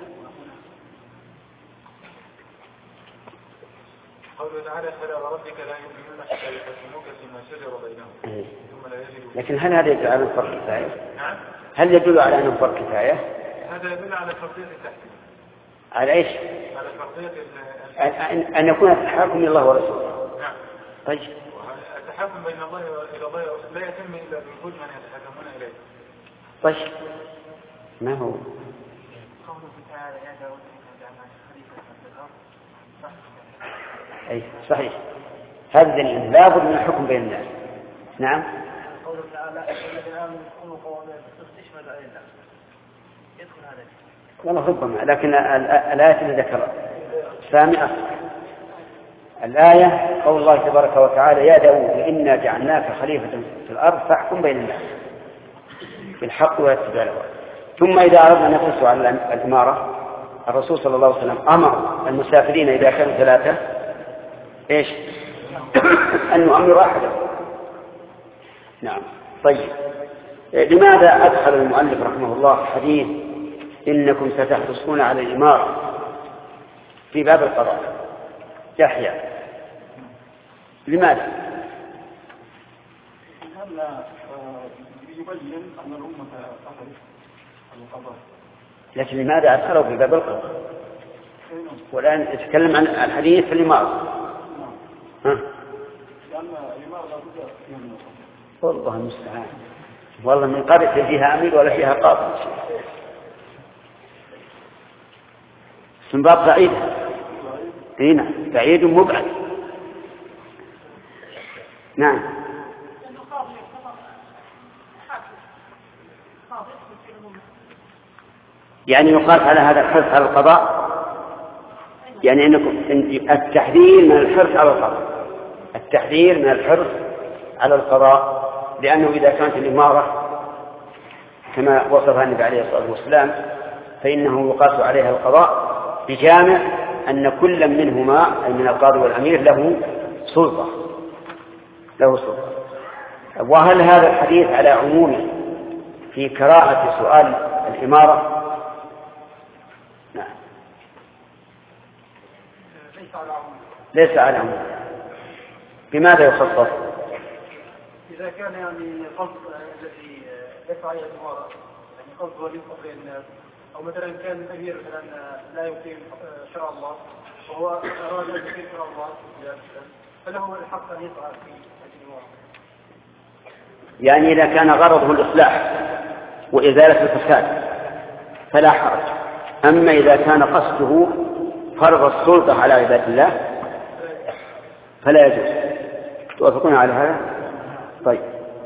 قوله تعالى فلا وربك لا يؤمنون حتى يحكموك فيما شجر بينهم ثم لا يجدوا. لكن هل هذا يدل على فرق كفاية؟ نعم. هل يدل على أنه فرق كفاية؟ هذا يدل على فرضية التحكيم. على إيش؟ على فرضية أن, أن يكون التحاكم إلى الله ورسوله. نعم. طيب. التحاكم بين الله إلى الله لا يتم إلا بوجود من يتحكمون إليه. طيب. ما هو؟ قوله تعالى يا داود إنك جعلناك خليفة في الأرض. أي صحيح. هذا دليل لا بد من الحكم بين الناس. نعم. قوله تعالى الذين آمنوا يكونوا قوامين تشمل علينا يدخل هذا. والله ربما، لكن الآية اللي ذكر سامعة الآية قول الله تبارك وتعالى يا داود إنا جعلناك خليفة في الأرض فاحكم بين الناس بالحق واتباع الهوى. ثم إذا أردنا أن نقص على الإمارة الرسول صلى الله عليه وسلم أمر المسافرين إذا كانوا ثلاثة إيش أن نؤمر أحدا. نعم. طيب، لماذا أدخل المؤلف رحمه الله حديث إنكم ستحرصون على الإمارة في باب القضاء؟ يحيى لماذا؟ يبين أن الأمة أخذت القضاء. لكن لماذا أدخله في باب القضاء؟ والآن يتكلم عن الحديث في الإمارة. ها؟ لأن الإمارة لابد فيها من القضاء. والله المستعان. والله من قرية فيها أمير ولا فيها قاضي. استنباط بعيد. هنا بعيد مبعد. نعم. يعني يقال على هذا الحرص على القضاء، يعني انكم التحذير من الحرص على القضاء، التحذير من الحرص على القضاء، لأنه إذا كانت الإمارة كما وصفها النبي عليه الصلاة والسلام فإنه يقاس عليها القضاء بجامع أن كل منهما أي من القاضي والأمير له سلطة له سلطة. وهل هذا الحديث على عمومه في كراهة سؤال الإمارة؟ نعم. ليس على عمومه. بماذا يخصص؟ إذا كان يعني قصد الذي يدفع عليه الإمارة يعني قصد ولي أمر الناس، أو مثلا كان الأمير مثلا لا يقيم شرع الله وهو أراد أن يقيم شرع الله فله الحق أن يطعن في الإمارة. يعني إذا كان غرضه الإصلاح وإزالة الفساد فلا حرج. أما إذا كان قصده فرض السلطة على عباد الله فلا يجوز. توافقون على هذا؟ طيب،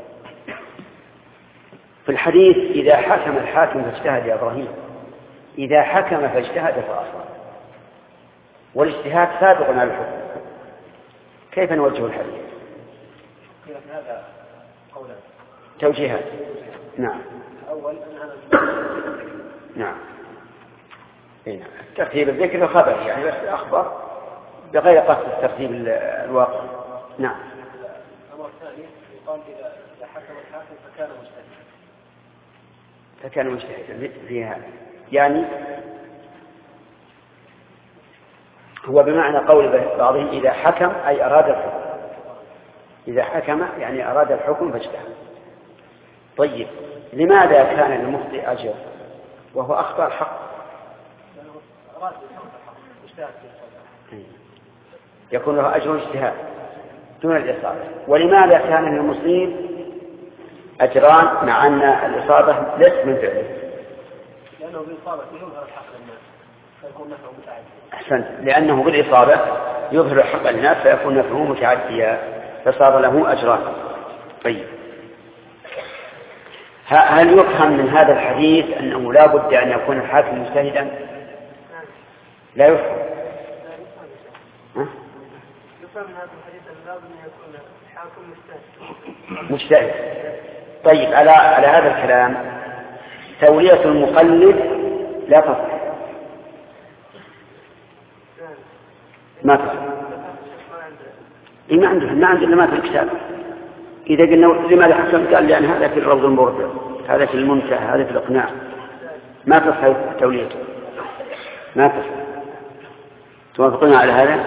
في الحديث إذا حكم الحاكم فاجتهد يا إبراهيم، إذا حكم فاجتهد فأصلا، والاجتهاد سابق على الحكم، كيف نوجه الحديث؟ هذا قولا توجيهات. نعم. أول أن هذا نعم. هنا ترتيب الذكر الخبر يعني بس أخبر بغير قصد ترتيب الواقع. نعم. الأمر الثاني يقال إذا حكم الحاكم فكان مجتهدا فكان مجتهدا في هذا، يعني هو بمعنى قول بعضهم إذا حكم أي أراد الحكم، إذا حكم يعني أراد الحكم فاجتهد. طيب، لماذا كان للمخطئ أجر وهو أخطأ الحق؟ يكون له أجر اجتهاد دون الإصابة. ولماذا كان للمصيب أجران مع أن الإصابة ليست من فعله؟ لأنه بالإصابة يظهر الحق للناس فيكون نفعه متعدي. أحسنت، لأنه بالإصابة يظهر الحق للناس فيكون نفعه متعديا فصار له أجران. طيب، هل يفهم من هذا الحديث أنه لا بد أن يكون الحاكم مجتهدا؟ لا يفهم. يفهم من هذا الحديث أن لا بد أن يكون الحاكم مجتهد. مجتهد. طيب، على على هذا الكلام تولية المقلد لا تصح، ما تصح. إيه ما عنده ما عنده إلا ما في الكتاب. إذا قلنا لماذا حكم قال لأن هذا في الروض المربع، هذا في المنتهى، هذا في الإقناع، ما تصح توليته، ما تصح. توافقون على هذا؟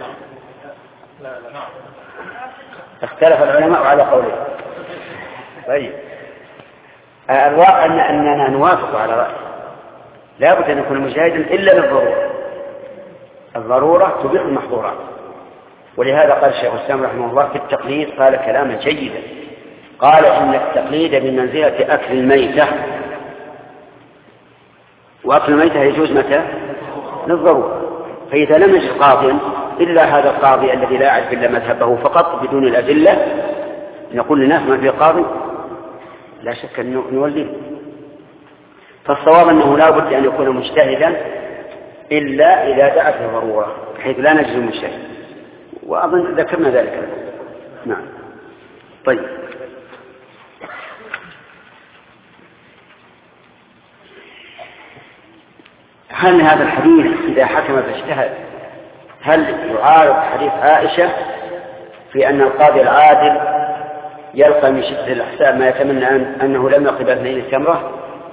اختلف العلماء على قوله. طيب، الواقع أن أننا نوافق على رأي لا بد أن يكون مجتهدا إلا للضرورة. الضرورة تبيح المحظورات. ولهذا قال الشيخ الإسلام رحمه الله في التقليد قال كلاما جيدا، قال إن التقليد بمنزلة أكل الميتة، وأكل الميتة يجوز متى؟ للضرورة. فإذا لم يجد قاضيا إلا هذا القاضي الذي لا يعرف إلا مذهبه فقط بدون الأدلة، نقول للناس ما في قاضي لا شك أن نوليه. فالصواب أنه لا بد أن يكون مجتهدا إلا إذا دعت الضرورة بحيث لا نجزم الشيء، وأظن ذكرنا ذلك. نعم. طيب، هل هذا الحديث إذا حكم فاجتهد هل يعارض حديث عائشة في أن القاضي العادل يلقى من شدة الأحساب ما يتمنى أنه لم يقبل اثنين التمرة؟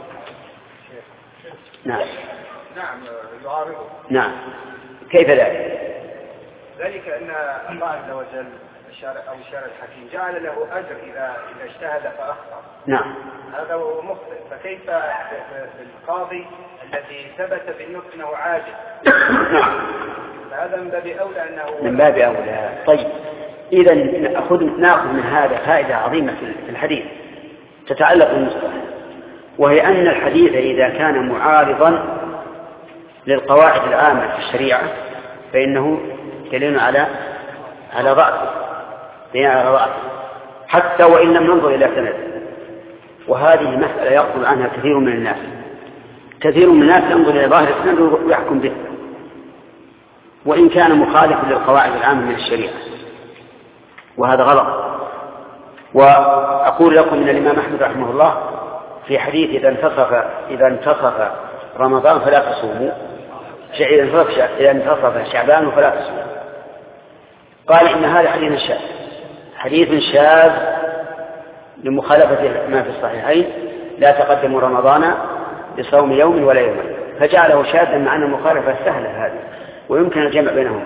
نعم. نعم يعارضه. نعم. كيف ذلك؟ ذلك أن الله عز وجل أو الشارع الحكيم جعل له أجر إذا إذا اجتهد فأخطأ. نعم. هذا هو مخطئ، فكيف بالقاضي الذي ثبت بالنطق أنه عاجز؟ نعم. فهذا من باب أولى أنه من باب أولى. طيب، إذا نأخذ نأخذ من هذا فائدة عظيمة في الحديث تتعلق بالمصطلح، وهي أن الحديث إذا كان معارضا للقواعد العامة في الشريعة فإنه دليل على على ضعفه، دليل على ضعفه حتى وإن لم ننظر إلى سند. وهذه مسألة يغفل عنها كثير من الناس. كثير من الناس ينظر إلى ظاهر السند ويحكم به وإن كان مخالفا للقواعد العامة من الشريعة، وهذا غلط. وأقول لكم من الإمام أحمد رحمه الله في حديث إذا انتصف إذا انتصف رمضان فلا تصوموا، إذا انتصف شعبان فلا تصوموا، قال إن هذا حديث شاذ، حديث شاذ لمخالفة ما في الصحيحين لا تقدموا رمضان بصوم يوم ولا يومين، فجعله شاذا مع أن المخالفة سهلة هذه ويمكن الجمع بينهما.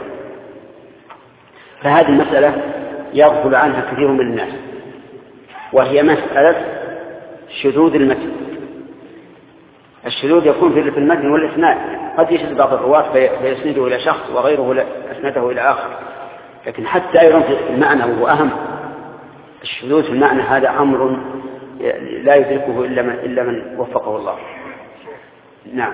فهذه المسألة يغفل عنها كثير من الناس، وهي مسألة شذوذ المتن. الشذوذ يكون في المتن والإسناد، قد يشذ بعض الرواة فيسنده إلى شخص وغيره أسنده إلى آخر، لكن حتى أيضا في المعنى وهو أهم الشذوذ في المعنى هذا أمر لا يدركه إلا من, إلا من وفقه الله. نعم.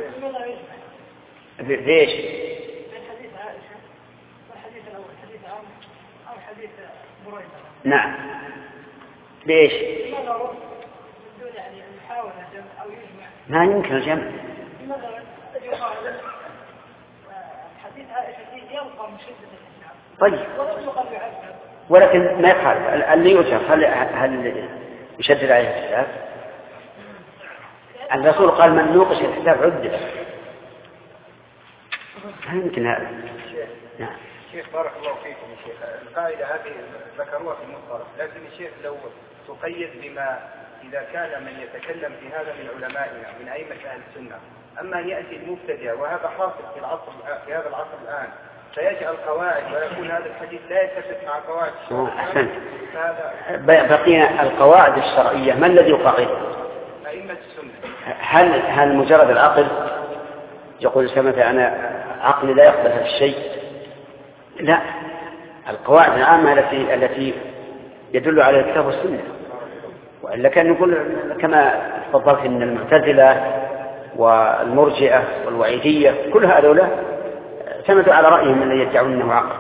في ايش؟ حديث عائشة والحديث الأول حديث عام أو حديث بريدة. نعم. ليش؟ لماذا رد بدون يعني محاولة جمع أو يجمع؟ ما يمكن الجمع. لماذا يقال حديث عائشة فيه ينقى من شدة الإسلام؟ طيب. ولا يقال يعذب. ولكن ما يخالف اللي يوجد هل هل يشدد عليه الحساب؟ الرسول قال من نوقش الحساب عدل. ما يمكن هذا. نعم. شيخ بارك الله فيكم يا شيخ، القاعدة هذه ذكروها في المصطلح، لكن يا شيخ لو تقيد بما إذا كان من يتكلم في هذا من علمائنا من أئمة أهل السنة، أما أن يأتي المبتدع وهذا حاصل في العصر في هذا العصر الآن فيجعل قواعد ويكون هذا الحديث لا يتفق مع قواعد الشرع. بقينا القواعد الشرعية ما الذي يقاعدها؟ أئمة السنة. هل هل مجرد العقل يقول سمعت أنا عقلي لا يقبل هذا الشيء؟ لا، القواعد العامة التي التي يدل على الكتاب والسنة. وإلا كان نقول كما تفضلت من المعتزلة والمرجئة والوعيدية كل هؤلاء سمعوا على رأيهم الذي يدعون أنه عقل.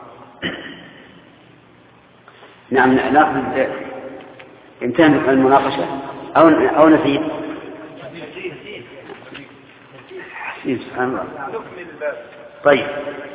نعم. نأخذ انتهى المناقشة أو أو نسيت؟ حسين سبحان الله. طيب.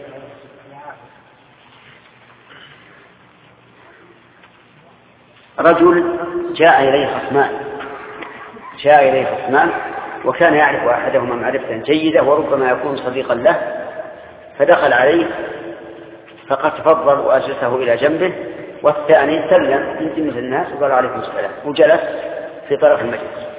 رجل جاء إليه خصمان جاء إليه خصمان وكان يعرف أحدهما معرفة جيدة وربما يكون صديقا له، فدخل عليه فقد تفضل وأجلسه إلى جنبه، والثاني سلم يمكن مثل الناس وقال عليكم السلام وجلس في طرف المجلس،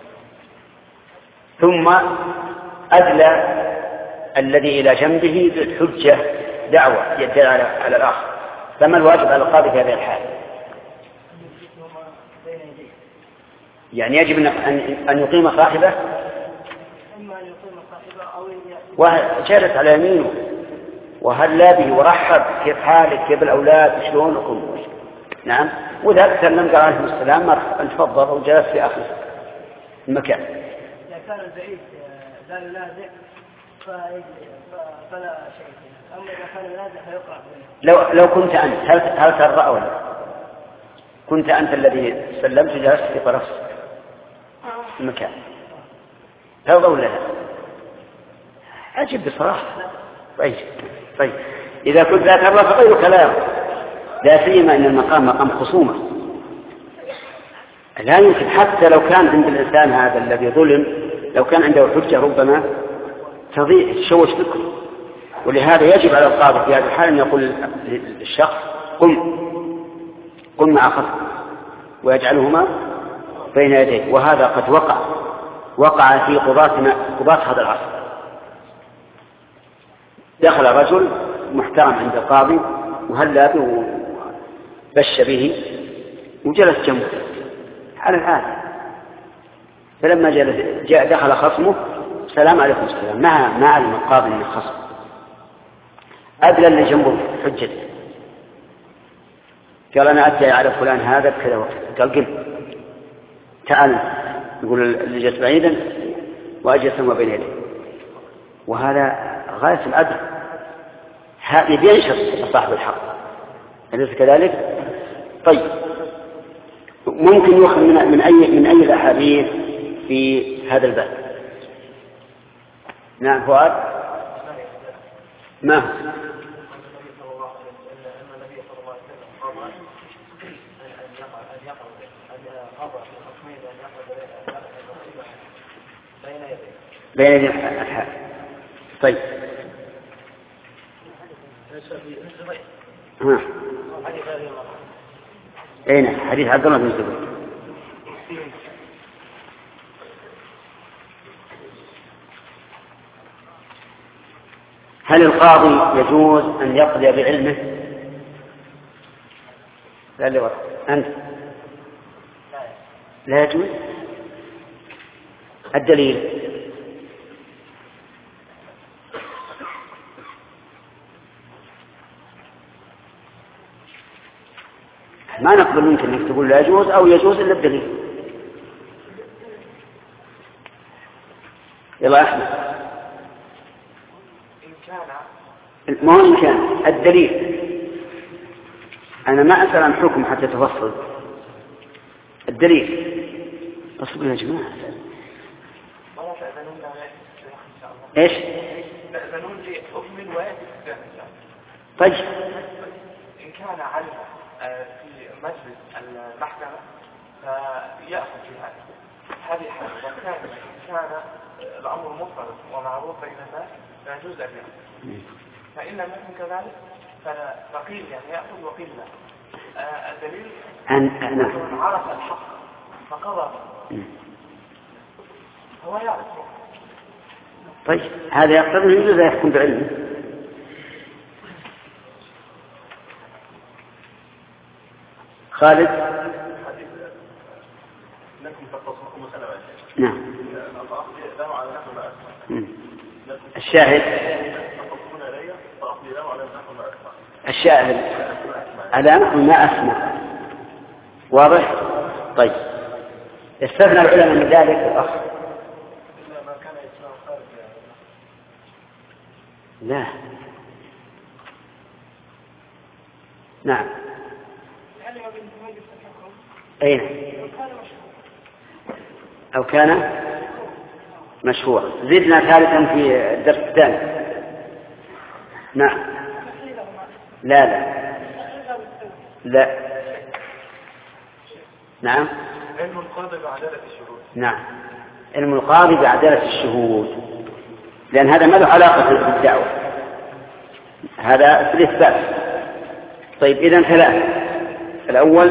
ثم أدلى الذي إلى جنبه بالحجة دعوة يدل على على الآخر. فما الواجب على القاضي في هذه الحال؟ يعني يجب أن يقيم صاحبه وجلس على يمينه وهلا به ورحب كيف حالك كيف الأولاد شلونكم. نعم. وذلك سلم قال عليه السلام مرحبا تفضل وجلس في آخر المكان. إذا كان البعيد لا ينازع فلا شيء، أما إذا كان ينازع فيقرأ. لو لو كنت أنت هل هل ترى ولا كنت أنت الذي سلمت وجلست في طرف المكان هذا ولا لا؟ أجب بصراحة. طيب طيب إذا كنت لا ترى فغير كلام، لا سيما أن المقام مقام خصومة، لا يمكن حتى لو كان عند الإنسان هذا الذي ظلم لو كان عنده حجة ربما تضيع تشوش فكره. ولهذا يجب على القاضي في هذا الحال أن يقول للشخص قم قم مع خصم ويجعلهما بين يديه. وهذا قد وقع وقع في قضاة قضاة هذا العصر. دخل رجل محترم عند القاضي وهلا به بش به وجلس جنبه على العادة، فلما جلس جاء دخل خصمه السلام عليكم السلام ما ما علم القاضي من الخصم، أدلى اللي جنبه حجته قال أنا أدعي على فلان هذا كذا وكذا. قال قل تعال يقول اللي جلس بعيدا وأجلس ما بين يديه. وهذا غاية العدل، هذا بينشط صاحب الحق أليس كذلك؟ طيب ممكن يؤخذ من من أي من أي الأحاديث في هذا الباب؟ نعم فؤاد ما بين يدي الحال. طيب ها أين حديث عبد الله بن الزبير؟ هل القاضي يجوز أن يقضي بعلمه؟ لا اللي ورد أنت لا يجوز. الدليل ما نقبل منك انك تقول لا يجوز او يجوز الا بدليل. يلا احمد. ان كان ما هو ان كان الدليل. انا ما اسال عن حكم حتى تفصل الدليل. اصبروا يا جماعه. ولا تأذنون لنا ان شاء الله. ايش؟ تأذنون لي اكمل وياتي الثاني ان شاء الله. طيب. ان كان علم في مجلس المحكمة فيأخذ في هذا هذه حالة. وكان إن كان الأمر مفرد ومعروف بين الناس فيجوز أن يأخذ. فإن لم يكن كذلك فقيل يعني يأخذ وقيل لا. الدليل أن من عرف الحق فقضى هو يعرف. طيب هذا يقتضي يجوز أن يحكم بعلمه. خالد. نعم. الشاهد الشاهد على نحو ما أسمع. واضح؟ طيب استثنى العلماء من ذلك الأخ. لا. نعم. أين؟ أو كان مشهور. زدنا ثالثا في الدرس الثاني. نعم. لا لا لا. نعم. علم القاضي بعدالة الشهود. نعم. علم القاضي بعدالة الشهود، لأن هذا ما له علاقة بالدعوة، هذا في الإثبات. طيب إذن ثلاثة. الأول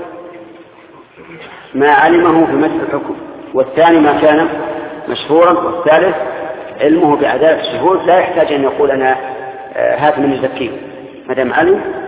ما علمه في مثل الحكم، والثاني ما كان مشهورا، والثالث علمه بعدالة الشهود لا يحتاج أن يقول أنا هات من يزكيه ما دام علم.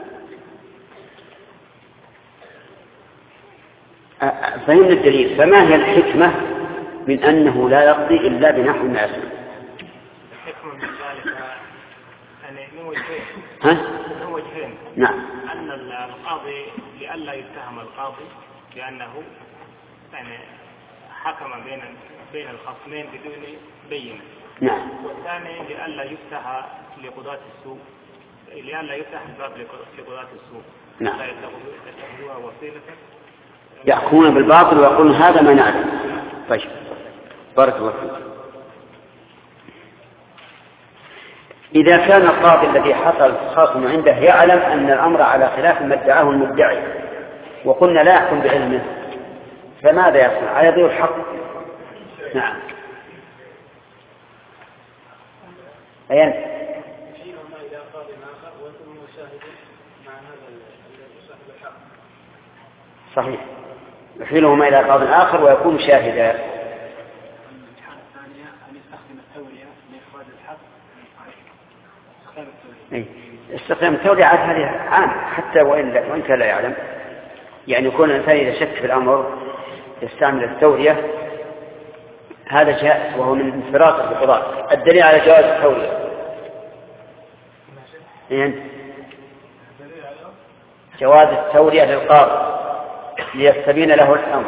فهمنا الدليل. فما هي الحكمة من أنه لا يقضي إلا بنحو ما يسمع؟ الحكمة من ذلك أن من وجهين. ها؟ من وجهين. نعم. أن القاضي لئلا يتهم القاضي لأنه يعني حكم بين بين الخصمين بدون بينة. نعم. والثاني لئلا يفتح لقضاة السوء، لئلا يفتح الباب لقضاة السوء. نعم. لا يتخذوها وسيلة يحكمون بالباطل ويقولون هذا ما نعلم. طيب بارك الله فيك. إذا كان القاضي الذي حصل الخصم عنده يعلم أن الأمر على خلاف ما ادعاه المدعي وقلنا لا يحكم بعلمه، فماذا يصنع؟ يضيع الحق. نعم. أين؟ صحيح. يحيلهما إلى قاض آخر ويكون شاهدا. الحالة الثانية أن يستخدم التورية لإخراج الحق. استخدام التورية هذه عام حتى وإن وإن كان لا يعلم. يعني يكون الإنسان إذا شك في الأمر يستعمل التورية، هذا جائز وهو من انفراط القضاء. الدليل على جواز التورية يعني جواز التورية للقاضي ليستبين له الأمر.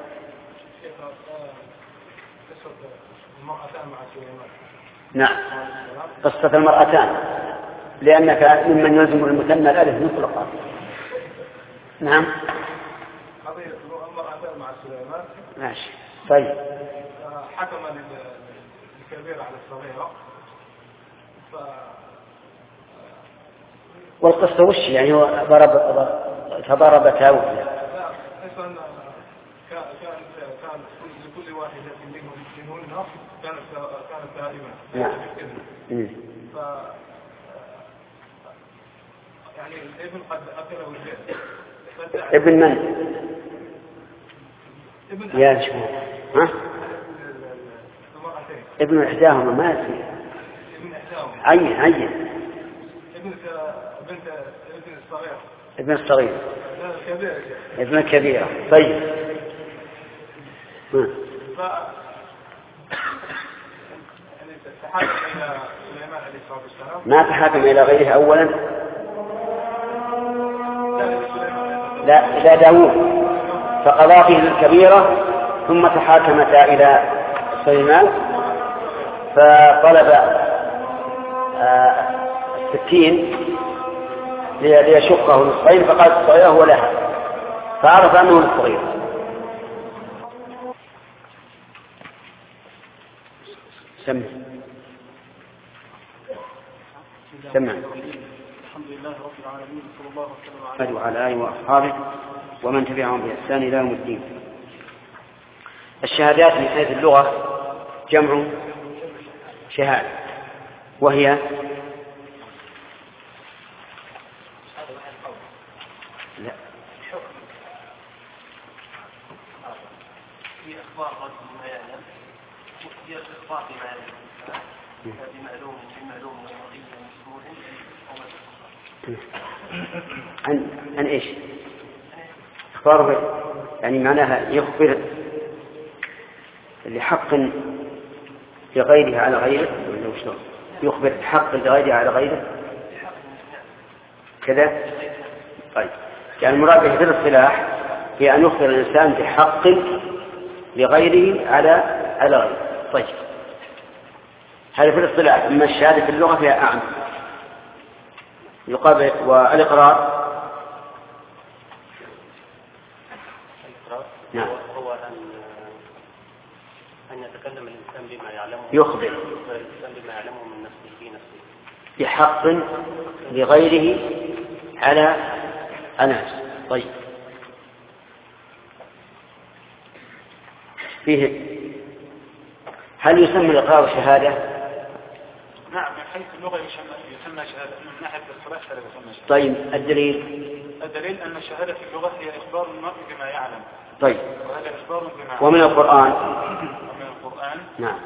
نعم. قصة المرأتان، لأنك ممن يلزم المثنى الألف مطلقا. نعم. قضية المرأتان مع سليمان. ماشي. طيب. حكم الكبير على الصغيرة. ف... والقصة وش يعني؟ هو ضرب فضرب تاويل. كان كان كان لكل واحدة منهم منهن كانت كانت تائبة. نعم. ف يعني الابن قد أكله الجد. ابن من؟ ابن يا شو؟ ها؟ ابن إحداهما ما يصير. ابن إحداهما. عين عين. ابن بنت ابن الصغير. ابن الصغير. لا الكبير. ابن الكبيرة. طيب. ها. ف يعني تحاكم إلى سليمان عليه الصلاة والسلام. ما تحاكم إلى غيره أولا. لا إلى داوود فقضى به الكبيرة ثم تحاكمتا إلى سليمان فطلب السكين ليشقه نصفين فقال الصغير هو لها فعرف أنه الصغير. سمع سمع. الحمد لله رب العالمين صلى الله وسلم وعلى آله وأصحابه ومن تبعهم بإحسان إلى يوم الدين. الشهادات من حيث اللغة جمع شهادة وهي لا في أخبار رجل ما يعلم هي الإخبار بما يعلم بمعلوم بمعلوم ومعين ومسموع عن عن ايش؟ اخبار يعني معناها يخبر لحق لغيره على غيره ولا وشلون؟ يخبر بحق لغيره على غيره كذا. طيب يعني المراد به بالاصطلاح هي أن يخبر الإنسان بحق لغيره على على غيره. طيب هذا في الاصطلاح. أما الشهادة في اللغة فيها أعم يقابل. والإقرار نعم هو أن أن يتكلم الإنسان بما يعلمه يخبر الإنسان بما يعلمه من نفسه في نفسه بحق لغيره على الناس. طيب فيه هل يسمى الإقرار شهادة؟ نعم من حيث اللغة يسمى شهادة من ناحية الاصطلاح فلا يسمى شهادة. طيب الدليل؟ الدليل أن الشهادة في اللغة هي إخبار المرء بما يعلم. طيب وهذا إخبار بما يعلم. ومن القرآن؟ ومن القرآن نعم.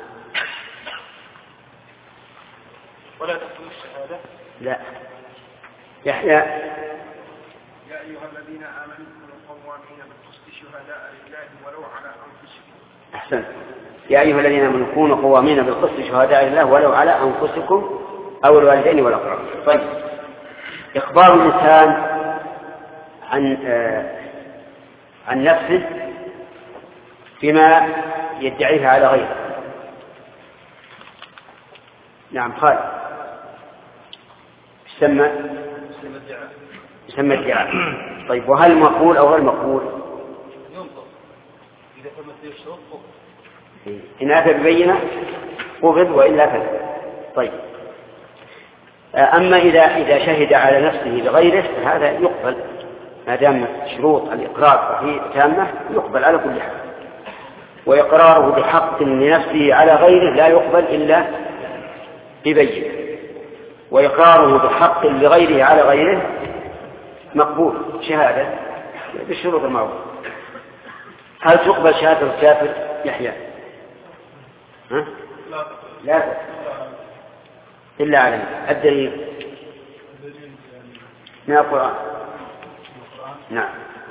ولا تكتم الشهادة. لا. يحيى يا أيها الذين آمنوا كونوا قوامين بالقسط شهداء لله ولو على أنفسكم. أحسن. يا أيها الذين آمنوا كونوا قوامين بالقسط شهداء لله ولو على أنفسكم أو الوالدين والأقربين. طيب إخبار الإنسان عن آه عن نفسه بما يدعيه على غيره. نعم خالد يسمى يسمى ادعاء. طيب وهل مقبول أو غير مقبول؟ ينطق إذا تمت فيه الشروط إن أتى ببينة قبض وإلا كذا. طيب أما إذا إذا شهد على نفسه لغيره فهذا يقبل ما دام شروط الإقرار فيه تامة يقبل على كل حال. وإقراره بحق لنفسه على غيره لا يقبل إلا ببينة. وإقراره بحق لغيره على غيره مقبول شهادة بالشروط المعروفة. هل تقبل شهادة الكافر يحيى؟ ها؟ لا تقبل إلا على الدليل من القرآن. نعم.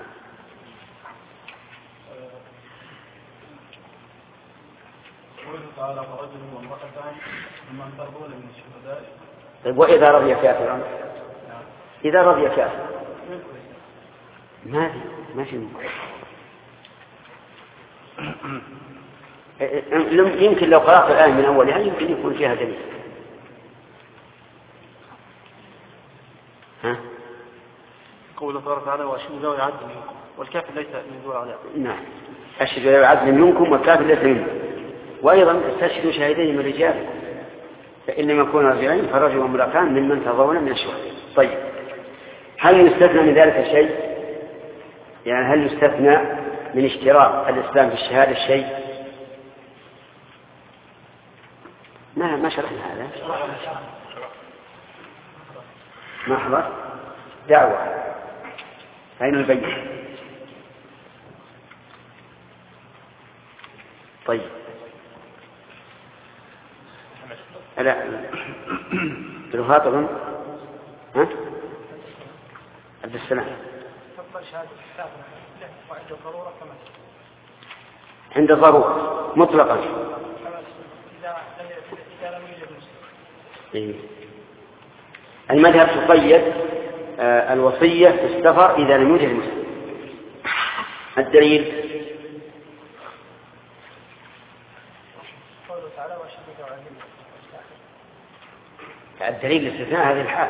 قوله تعالى فرجل وامرأتان ممن ترضون من الشهداء. طيب وإذا رضي كافرا؟ إذا رضي كافرا ما في ما في يمكن لو قرأت الآية من أولها يمكن يكون فيها دليل. ها؟ قوله تبارك وتعالى واشهدوا ذوي عدل منكم والكافر ليس من ذوي عدل. نعم أشهدوا ذوي عدل منكم والكافر ليس منكم. وأيضا استشهدوا شهيدين من رجالكم فإن لم يكونوا رجلين فرجل وامرأتان ممن ترضون من الشهداء. طيب هل يستثنى من ذلك شيء؟ يعني هل يستثنى من اشتراط الإسلام في الشهادة شيء؟ ما ما شرحنا هذا. ما حضر دعوة أين البينة؟ طيب لا بالهاتف ها عبد السلام عند ضرورة مطلقا. إيه. المذهب تقيد آه الوصية في السفر إذا لم يوجد المسلم الدليل الدليل لاستثناء هذه الحال.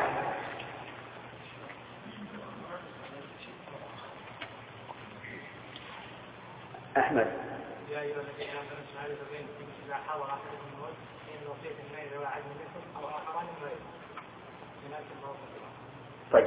أحمد يا أيها الذين آمنوا شهادة بينكم إذا حضر أحدكم الموت إن وصية المال ذوي عدل منكم أو آخران من غيركم. طيب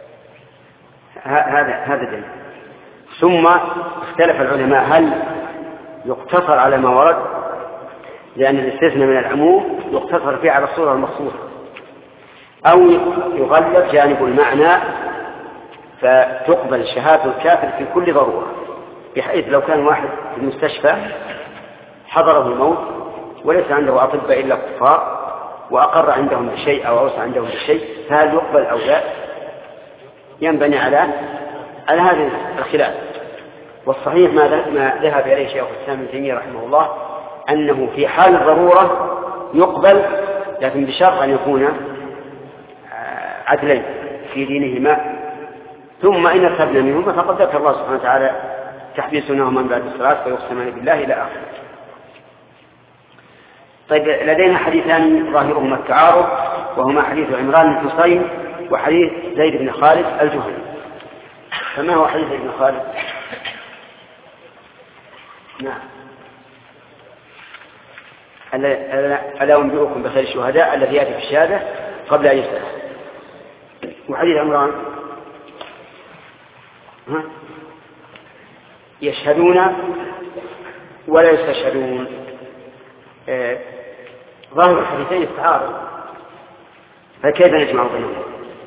هذا هذا دليل. ثم اختلف العلماء هل يقتصر على ما ورد، لأن الاستثناء من العموم يقتصر فيه على الصورة المخصوصة، أو يغلب جانب المعنى فتقبل شهادة الكافر في كل ضرورة، بحيث لو كان واحد في المستشفى حضره الموت وليس عنده أطباء إلا كفار وأقر عندهم بشيء أو أوسع عندهم بشيء، فهل يقبل أو لا؟ ينبني على على هذا الخلاف. والصحيح ما ذهب إليه شيخ الإسلام ابن تيمية رحمه الله أنه في حال الضرورة يقبل، لكن بشرط أن يكون عدلين في دينهما. ثم إن ارتبنا منهما فقد ذكر الله سبحانه وتعالى تحبيسناهما من بعد الصلاة فيقسمان بالله إلى آخره. طيب لدينا حديثان ظاهرهما التعارض، وهما حديث عمران بن حصين وحديث زيد بن خالد الجهني. فما هو حديث زيد بن خالد؟ نعم. ألا أنبئكم بخير الشهداء الذي يأتي في الشهادة قبل أن يسأل. وحديث عمران ها؟ يشهدون ولا يستشهدون. آه ظاهر الحديثين التعارض، فكيف نجمع بينهما؟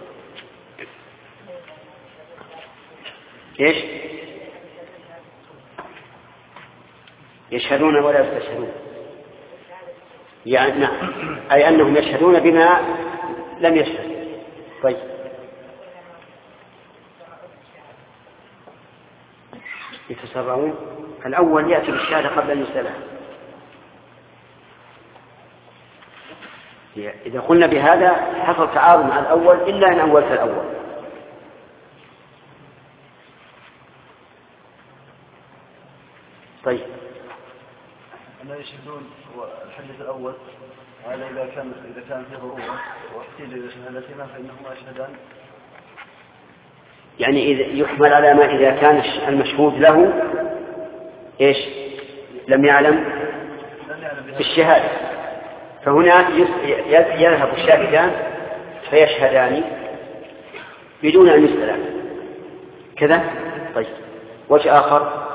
ايش؟ يشهدون ولا يستشهدون، يعني نعم، أي أنهم يشهدون بما لم يشهد. طيب يتسرعون. الأول يأتي بالشهادة قبل أن يسألها. إذا قلنا بهذا حصل تعارض مع الأول إلا أن أولت الأول. طيب أن يشهدون الحديث الأول على إذا كان إذا كان في ضرورة واحتيج إلى شهادتهما فإنهما يشهدان، يعني إذا يحمل على ما إذا كان المشهود له إيش لم يعلم بالشهادة، فهنا يذهب الشاهدان فيشهدان بدون أن يسألا كذا. طيب وجه آخر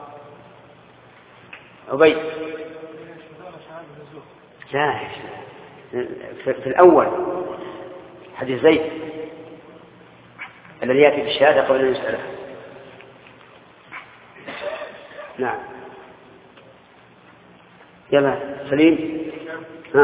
أبي لا في الأول حديث زيد الذي يأتي بالشهادة قبل أن يسألها. نعم يلا سليم. ها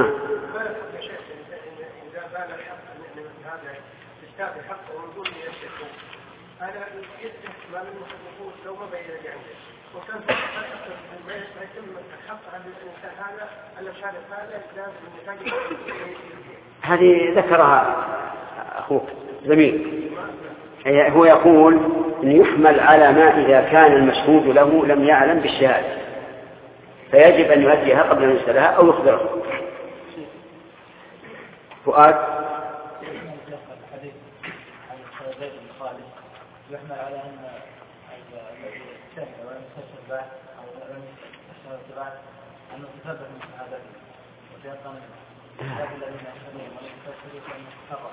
إذا بان الحق من هذا استاذ الحق ونقول لي يشتكون هذا يفتح ما من المحققون لو ما بين عنده وكان ما يتم الحق عن الإنسان هذا أن شهادة هذا لازم هذه ذكرها أخوك زميل. هو يقول أن يحمل على ما إذا كان المشهود له لم يعلم بالشهادة فيجب أن يؤديها قبل أن يسألها أو يخبره. فؤاد الحديث عن زيد بن خالد يحمل على أن الذي شهد ولم يستشهد بعد أو لم يستشهد بعد أنه تثبت من شهادته وتيقن منه، لكن الذين يشهدون ولم يستشهدوا فإنه خطأ.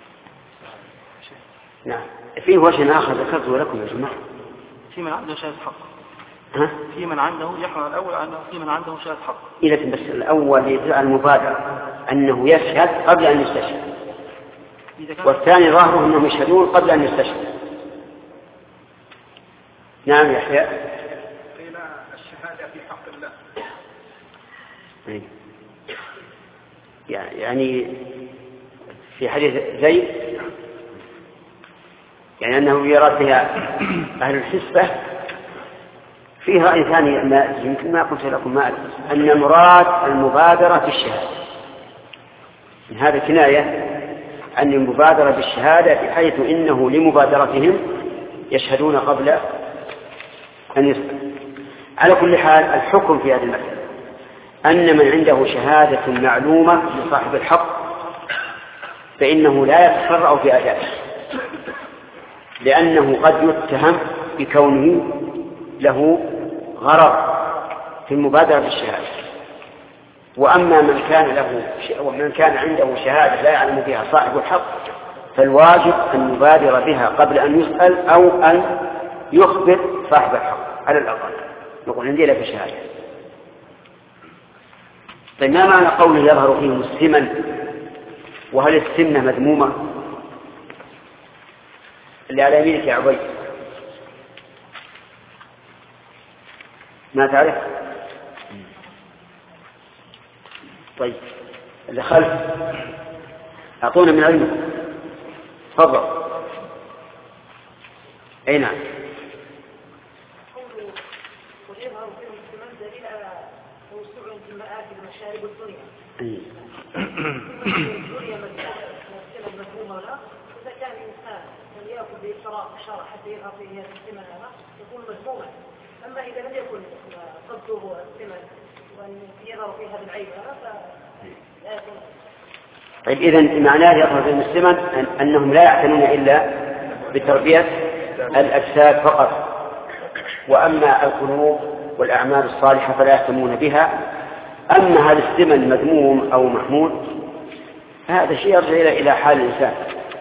نعم. في وجه آخر ذكرته لكم يا جماعة. في من عنده شهادة حق. ها؟ في من عنده يحمل الأول أنه في من عنده شهادة حق. إذا بس الأول يدل على المبادرة أنه يشهد قبل أن يستشهد، والثاني ظاهره أنهم يشهدون قبل أن يستشهد. نعم يحيى. قيل الشهادة في حق الله. يعني في حديث زيد يعني أنه يراد بها أهل الحسبة. فيه رأي ثاني ما يمكن ما قلت لكم ما أدري أن مراد المبادرة بالشهادة، هذا كناية عن المبادرة بالشهادة بحيث إنه لمبادرتهم يشهدون قبل أن يسأل. على كل حال الحكم في هذه المسألة أن من عنده شهادة معلومة لصاحب الحق فإنه لا يتفرع في أدائه، لأنه قد يتهم بكونه له غرض في المبادرة بالشهادة. وأما من كان له ومن كان عنده شهادة لا يعلم بها صاحب الحق فالواجب أن يبادر بها قبل أن يسأل أو أن يخبر صاحب الحق على الأقل، نقول عندي لك شهادة. طيب ما معنى قوله يظهر فيهم السمن؟ وهل السمنة مذمومة؟ اللي على يمينك يا عبيد ما تعرف؟ طيب اللي خلف أعطونا من علمه، تفضل. أي نعم. ويظهر فيهم السمن دليل على توسع انتماءات المشارب الدنيا. الدنيا مسألة مفهومة ولا؟ إذا كان الإنسان لم يأكل بإسراء شرع حتى يظهر فيه هذا السمن هذا يكون مذموما. أما إذا لم يكن قصده السمن وأن يظهر فيه هذا العيب هذا فلا يكون. طيب إذن معناه يظهر فيهم السمن أنهم لا يعتنون إلا بتربية الأجساد فقط، وأما القلوب والأعمال الصالحة فلا يهتمون بها. أما هل السمن مذموم أو محمود هذا شيء يرجع إلى حال الإنسان.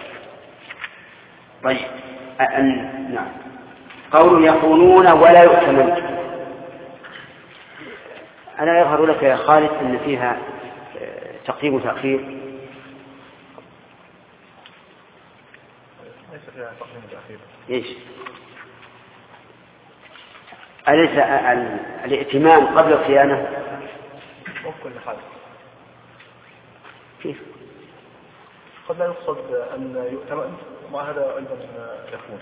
طيب أن... نعم. قول يخونون ولا يؤتمن، ألا يظهر لك يا خالد أن فيها تقديم وتأخير؟ ليس فيها تقديم وتأخير. إيش؟ أليس الائتمان قبل الخيانة؟ وفق لحاله. كيف؟ قد لا يقصد أن يؤتمن مع هذا أيضا يخون.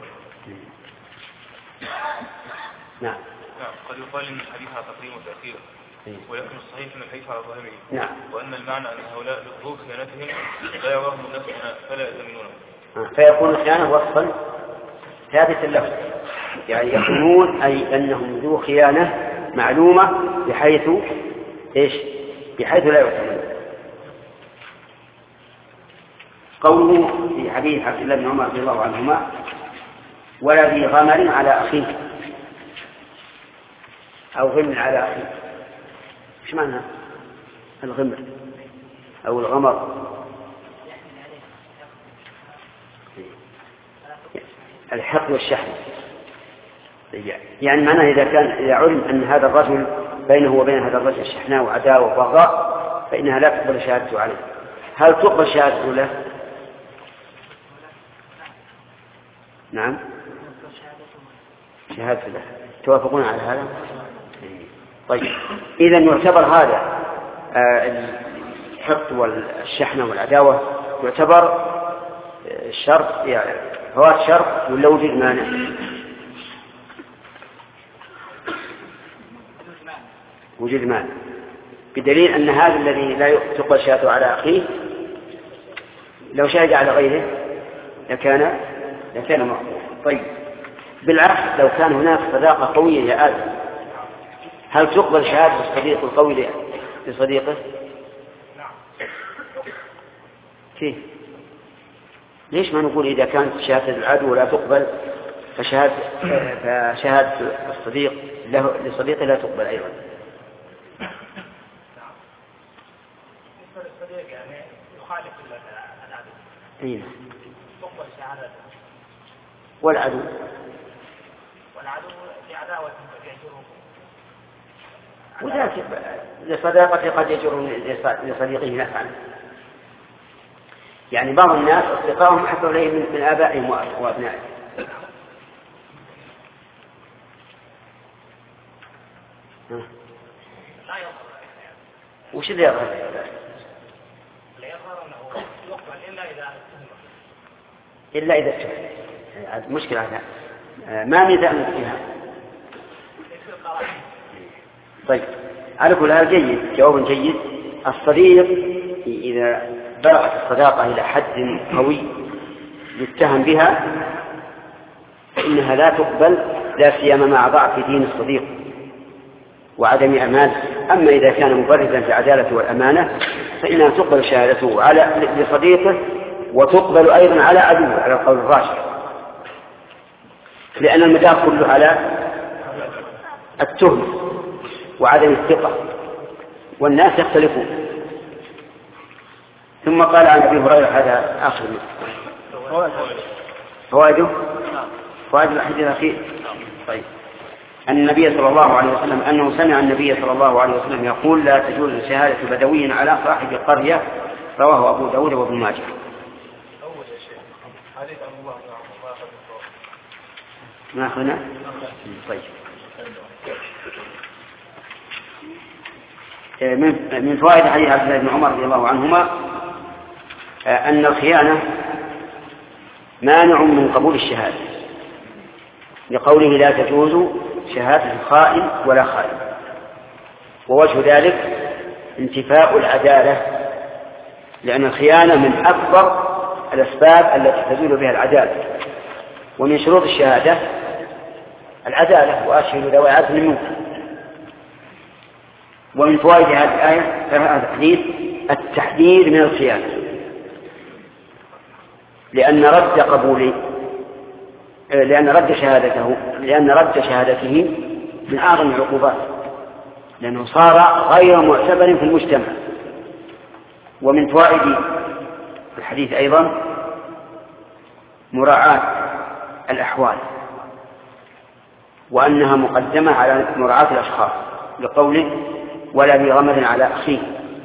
نعم. نعم. قد يقال إن الحديث على تقديم وتأخير، ولكن الصحيح أن الحديث على ظاهره. نعم. وأن المعنى أن هؤلاء لظهور خيانتهم لا يراهم الناس فلا يأتمنونه. فيكون الخيانة وصفا ثابتا له، يعني يخونون أي أنهم ذو خيانة معلومة بحيث إيش؟ بحيث لا يؤتمن. قوله في حديث عبد الله بن عمر رضي الله عنهما ولا ذي غمر على أخيه أو غمر على أخيه، إيش معنى الغمر أو الغمر؟ الحقد والشحن، يعني معناه إذا كان إذا علم أن هذا الرجل بينه وبين هذا الرجل الشحناء وعداوة وبغضاء فإنها لا تقبل شهادته عليه. هل تقبل شهادته له؟ نعم شهادته له. توافقون على هذا؟ طيب إذا يعتبر هذا الحقد والشحنة والعداوة يعتبر شرط، يعني فوات شرط ولا وجود مانع؟ وجود مانع، بدليل أن هذا الذي لا تقبل شهادته على أخيه لو شهد على غيره لكان لكان مقبول. طيب بالعكس لو كان هناك صداقة قوية يا آدم هل تقبل شهادة الصديق القوي لصديقه؟ كيف؟ ليش ما نقول إذا كانت شهادة العدو لا تقبل فشهادة فشهادة الصديق له لصديقه لا تقبل أيضا؟ الصديق يعني يخالف العدو. أين؟ تقبل شهادته. والعدو؟ والعدو لعداوة يجره. وذاك لصداقته قد يجر لصديقه نفعا. يعني بعض الناس أصدقائهم أحب إليه من آبائهم وأبنائهم. وش اللي يظهر؟ لا يظهر أنه يقبل إلا إذا إلا إذا اتهم. مشكلة هذا ما ميزان فيها. طيب على كل هذا جيد، جواب جيد. الصديق إذا بلغت الصداقة إلى حد قوي يتهم بها فإنها لا تقبل لا سيما مع ضعف دين الصديق وعدم أمان. أما إذا كان مبرزا في العدالة والأمانة فإنها تقبل شهادته على لصديقه وتقبل أيضا على عدوه على القول الراجح، لأن المدار كله على التهم وعدم الثقة، والناس يختلفون. ثم قال عن أبي هريرة هذا آخر فوائده فوائد الحديث الأخير. طيب، أن النبي صلى الله عليه وسلم أنه سمع النبي صلى الله عليه وسلم يقول: لا تجوز شهادة بدوي على صاحب قرية، رواه أبو داود وابن ماجه. ما أخذنا؟ طيب، من فوائد حديث عبد الله بن عمر رضي الله عنهما أن الخيانة مانع من قبول الشهادة، لقوله: لا تجوز شهادة خائن ولا خائن. ووجه ذلك انتفاء العدالة، لأن الخيانة من أكبر الأسباب التي تزول بها العدالة، ومن شروط الشهادة العدالة، وأشهد ذوي عدل منكم. ومن فوائد هذه الآية هذا الحديث التحذير من الخيانة، لأن رد قبول لأن رد شهادته لأن رد شهادته من أعظم العقوبات، لأنه صار غير معتبر في المجتمع. ومن فوائد الحديث أيضا مراعاة الأحوال، وأنها مقدمة على مراعاة الأشخاص، لقوله: ولا بغمد على أخيه.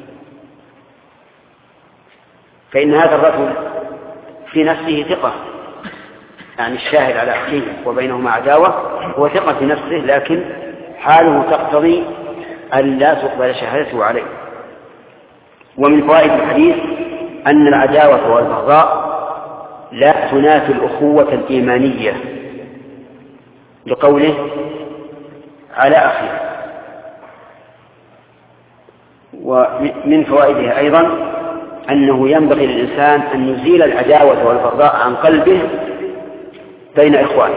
فإن هذا الرجل في نفسه ثقة، يعني الشاهد على أخيه وبينهما عداوة هو ثقة في نفسه، لكن حاله تقتضي أن لا تقبل شهادته عليه. ومن فوائد الحديث أن العداوة والبغضاء لا تنافي الأخوة الإيمانية، لقوله: على أخيه. ومن فوائدها أيضا أنه ينبغي للإنسان أن يزيل العداوة والبغضاء عن قلبه بين إخوانه،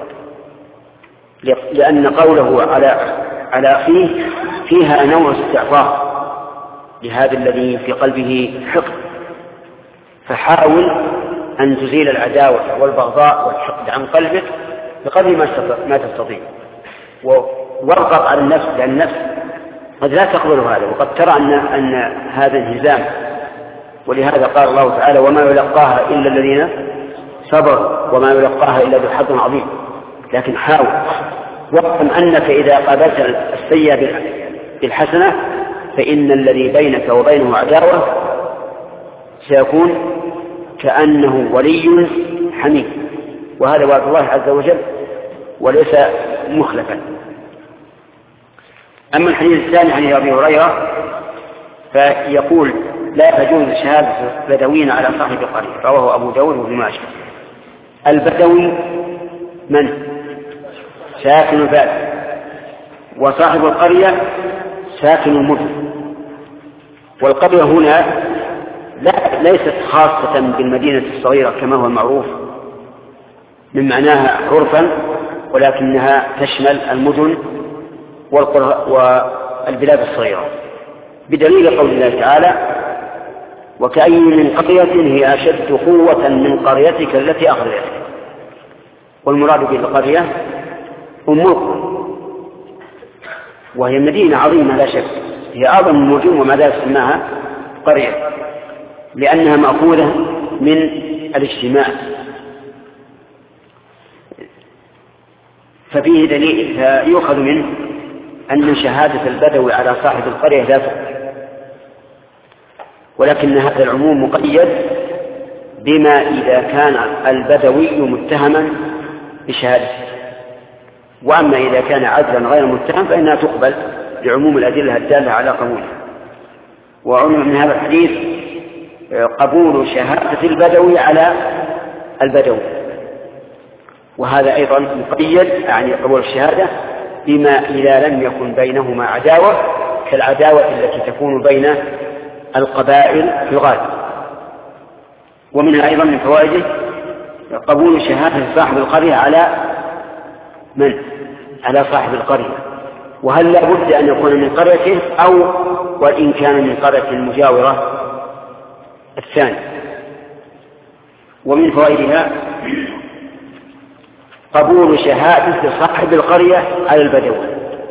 لأن قوله على على أخيه فيها نوع استعطاف لهذا الذي في قلبه حقد، فحاول أن تزيل العداوة والبغضاء والحقد عن قلبك بقدر ما تستطيع، وارغب على النفس، لأن النفس قد لا تقبل هذا، وقد ترى أن, أن هذا انهزام. ولهذا قال الله تعالى: وما يلقاها إلا الذين صبروا وما يلقاها إلا ذو حظ عظيم. لكن حاول واعلم أنك إذا قابلت السيئة بالحسنة فإن الذي بينك وبينه عداوة سيكون كأنه ولي حميم، وهذا وعد الله عز وجل وليس مخلفا. أما الحديث الثاني عن أبي هريرة فيقول: لا تجوز شهادة بدوين على صاحب قرية، رواه أبو داود وابن ماجه. البدوي من؟ ساكن البلد، وصاحب القرية ساكن المدن. والقرية هنا لا ليست خاصة بالمدينة الصغيرة كما هو المعروف من معناها عرفا، ولكنها تشمل المدن والبلاد الصغيرة، بدليل قول الله تعالى: وكأي من قرية هي أشد قوة من قريتك التي أخرجتك. والمراد بالقرية أم القرى، وهي مدينة عظيمة لا شك، هي أعظم المدن وما ذلك سماها قرية، لأنها مأخوذة من الاجتماع. ففيه دليل فيؤخذ منه أن شهادة البدوي على صاحب القرية لا تقبل، ولكن هذا العموم مقيد بما إذا كان البدوي متهما بشهادته. وأما إذا كان عدلا غير متهم فإنها تقبل لعموم الأدلة الدالة على قبولها. وعلم من هذا الحديث قبول شهادة البدوي على البدوي، وهذا أيضا مقيد يعني قبول الشهادة بما إذا لم يكن بينهما عداوة، كالعداوة التي تكون بين القبائل في الغالب. ومنها أيضا من فوائده قبول شهادة صاحب القرية على من؟ على صاحب القرية. وهل لا بد أن يكون من قريته أو وإن كان من قرية المجاورة الثاني؟ ومن فوائدها قبول شهادة صاحب القرية على البدوي،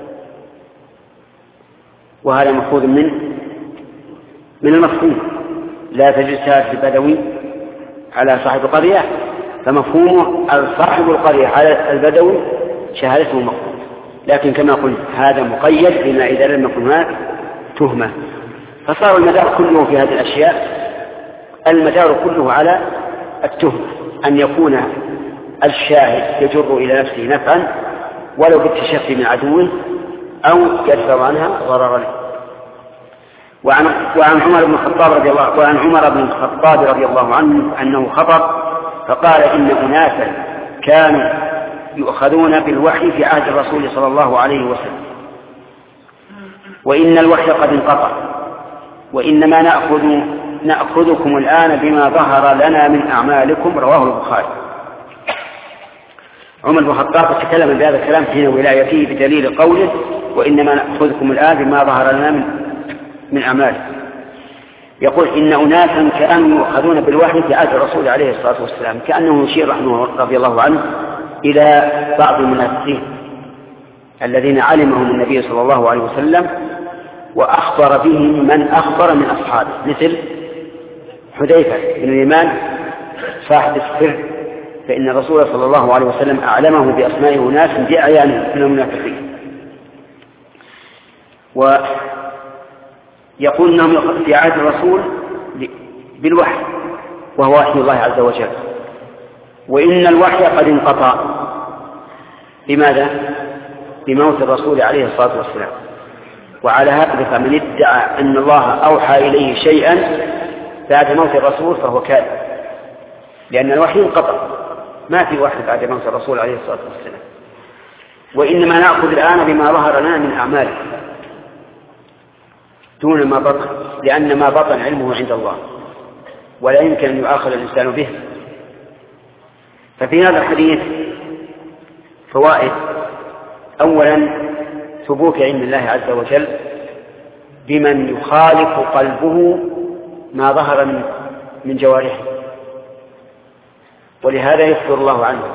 وهذا مأخوذ من من المفهوم، لا تجوز شهادة البدوي على صاحب القرية، فمفهومه صاحب القرية على البدوي شهادته مقبول. لكن كما قلت هذا مقيد بما إذا لم يكن هناك تهمة، فصار المدار كله في هذه الأشياء المدار كله على التهمة، أن يكون الشاهد يجر إلى نفسه نفعا ولو بالتشفي من عدوه أو يدفع عنها ضررا. وعن وعن عمر بن الخطاب رضي الله وعن عمر بن الخطاب رضي الله عنه أنه خطب فقال إن أناسا كانوا يؤخذون بالوحي في عهد الرسول صلى الله عليه وسلم، وإن الوحي قد انقطع، وإنما نأخذ نأخذكم الآن بما ظهر لنا من أعمالكم. رواه البخاري. عمر بن الخطاب تكلم بهذا الكلام حين ولايته بدليل قوله وإنما نأخذكم الآن بما ظهر لنا من, من أعمالكم. يقول إن أناسا كانوا يؤخذون بالوحي في عهد الرسول عليه الصلاة والسلام، كأنه يشير رحمه رضي الله عنه إلى بعض المنافقين الذين علمهم النبي صلى الله عليه وسلم وأخبر بهم من أخبر من أصحابه، مثل حذيفة بن اليمان صاحب السر، فإن الرسول صلى الله عليه وسلم أعلمه بأسماء أناس بأعيانهم من المنافقين. ويقول أنهم في عهد الرسول بالوحي وهو وحي الله عز وجل، وإن الوحي قد انقطع. لماذا؟ بموت الرسول عليه الصلاة والسلام. وعلى هذا فمن ادعى أن الله أوحى إليه شيئا بعد موت الرسول فهو كاذب، لأن الوحي انقطع، ما في وحي بعد موت الرسول عليه الصلاة والسلام. وإنما نأخذ الآن بما ظهر لنا من أعماله دون ما بطن، لأن ما بطن علمه عند الله ولا يمكن أن يؤاخذ الإنسان به. ففي هذا الحديث فوائد: أولا ثبوت علم الله عز وجل بمن يخالف قلبه ما ظهر من, من جوارحه، ولهذا يذكر الله عنه.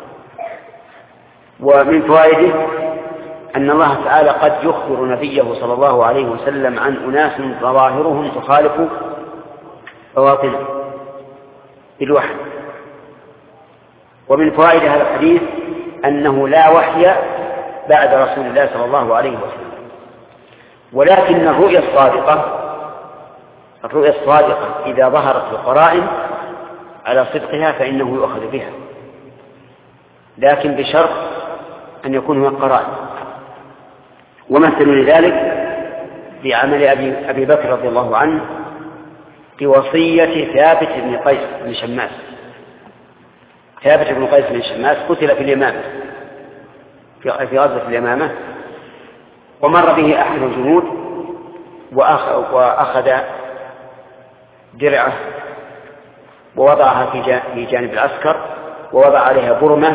ومن فوائده أن الله تعالى قد يخبر نبيه صلى الله عليه وسلم عن أناس ظواهرهم تخالف بواطنه بالوحي. ومن فوائد هذا الحديث أنه لا وحي بعد رسول الله صلى الله عليه وسلم، ولكن الرؤيا الصادقة الرؤيا الصادقة إذا ظهرت القرائن على صدقها فإنه يؤخذ بها، لكن بشرط أن يكون هناك قرائن. ومثل لذلك بعمل أبي, أبي بكر رضي الله عنه بوصية ثابت بن قيس بن شماس. ثابت بن قيس بن شماس قتل في اليمامة في غزوة اليمامة، ومر به أحد الجنود وأخذ درعه ووضعها في جانب العسكر ووضع عليها برمة،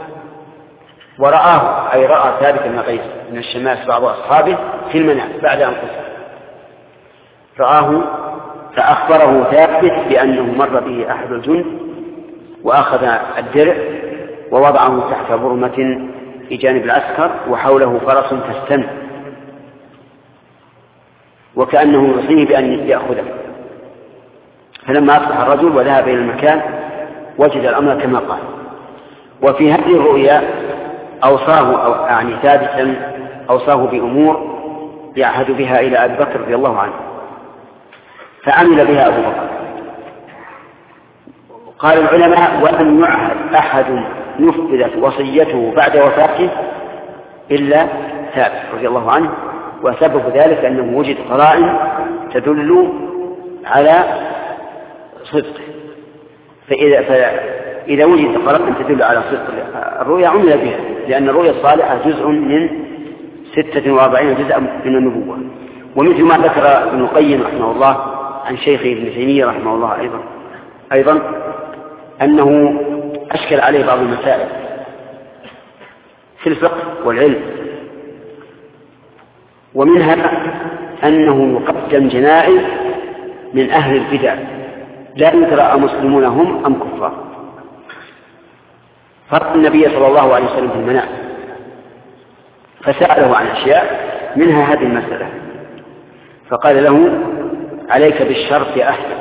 ورآه أي رأى ثابت بن قيس بن الشماس بعض أصحابه في المنام بعد أن قتل، رآه فأخبره ثابت بأنه مر به أحد الجند وأخذ الدرع ووضعه تحت برمة في جانب العسكر وحوله فرس تستن، وكأنه يصيب بأن يأخذه. فلما أصبح الرجل وذهب إلى المكان وجد الأمر كما قال. وفي هذه الرؤيا أوصاه أو يعني ثابتا أوصاه بأمور يعهد بها إلى أبي بكر رضي الله عنه، فعمل بها أبو بكر. قال العلماء: ولم يعهد أحد نفذت وصيته بعد وفاته إلا ثابت رضي الله عنه، وسبب ذلك أنه وجد قرائن تدل على صدقه. فإذا, فإذا وجد قرائن تدل على صدق الرؤيا عمل بها، لأن الرؤيا الصالحة جزء من ستة وأربعين جزءا من النبوة. ومثل ما ذكر ابن القيم رحمه الله عن شيخه ابن تيمية رحمه الله أيضا أيضا أنه أشكل عليه بعض المسائل في الفقه والعلم. ومنها أنه يقدم جماعي من أهل البدع لا يدرى أمسلمون هم أم كفار. فرأى النبي صلى الله عليه وسلم في المنام فسأله عن أشياء منها هذه المسألة، فقال له: عليك بالشرط يا أحمد،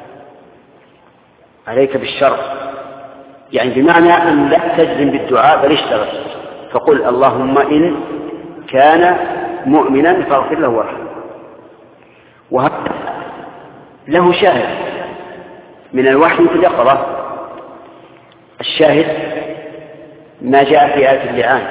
عليك بالشرط، يعني بمعنى أن لا تجزم بالدعاء بل اشترط، فقل: اللهم إن كان مؤمنا فاغفر له وارحمه. وهذا له شاهد من الوحي في اليقظة. الشاهد ما جاء في آية اللعان،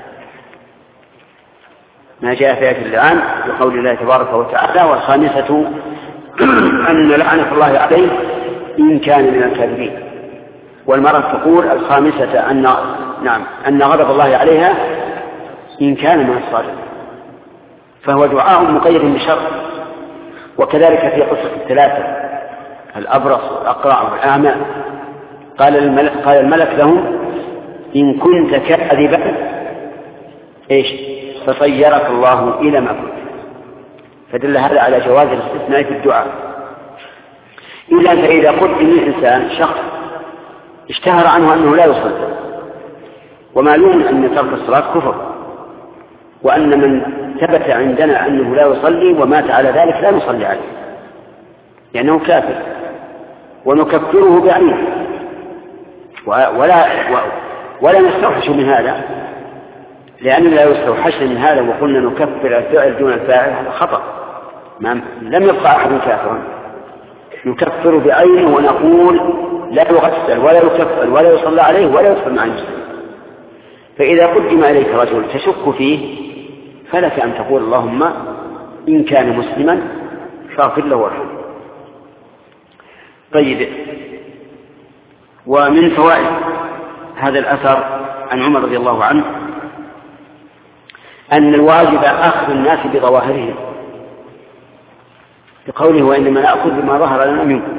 ما جاء في آية اللعان بقول الله تبارك وتعالى: والخامسة أن لعنة الله عليه إن كان من الكاذبين. والمرأة تقول: الخامسة أن نعم أن غضب الله عليها إن كان من الصادقين. فهو دعاء مقيد بشرط. وكذلك في قصة الثلاثة الأبرص والأقرع والأعمى قال الملك, قال الملك لهم: إن كنت كاذبا إيش فطيرك الله إلى ما كنت. فدل هذا على جواز الاستثناء في الدعاء. إلا فإذا قلت إن الإنسان شخص اشتهر عنه أنه لا يصلي، ومعلوم أن ترك الصلاة كفر، وأن من ثبت عندنا أنه لا يصلي ومات على ذلك لا نصلي عليه لأنه كافر ونكفره بعينه، ولا ولا نستوحش من هذا، لأن لا يستوحش من هذا وقلنا نكفر الفعل دون الفاعل هذا خطأ. لم يبقى أحد كافرا، نكفر بعينه ونقول لا يغسل ولا يكفر ولا يصلى عليه ولا يدخل مع المسلمين. فإذا قدم إليك رجل تشك فيه فلك أن تقول: اللهم إن كان مسلما فاغفر له وارحمه. طيب، ومن فوائد هذا الأثر عن عمر رضي الله عنه أن الواجب أخذ الناس بظواهرهم، بقوله: وإنما نأخذ بما ظهر لنا منكم.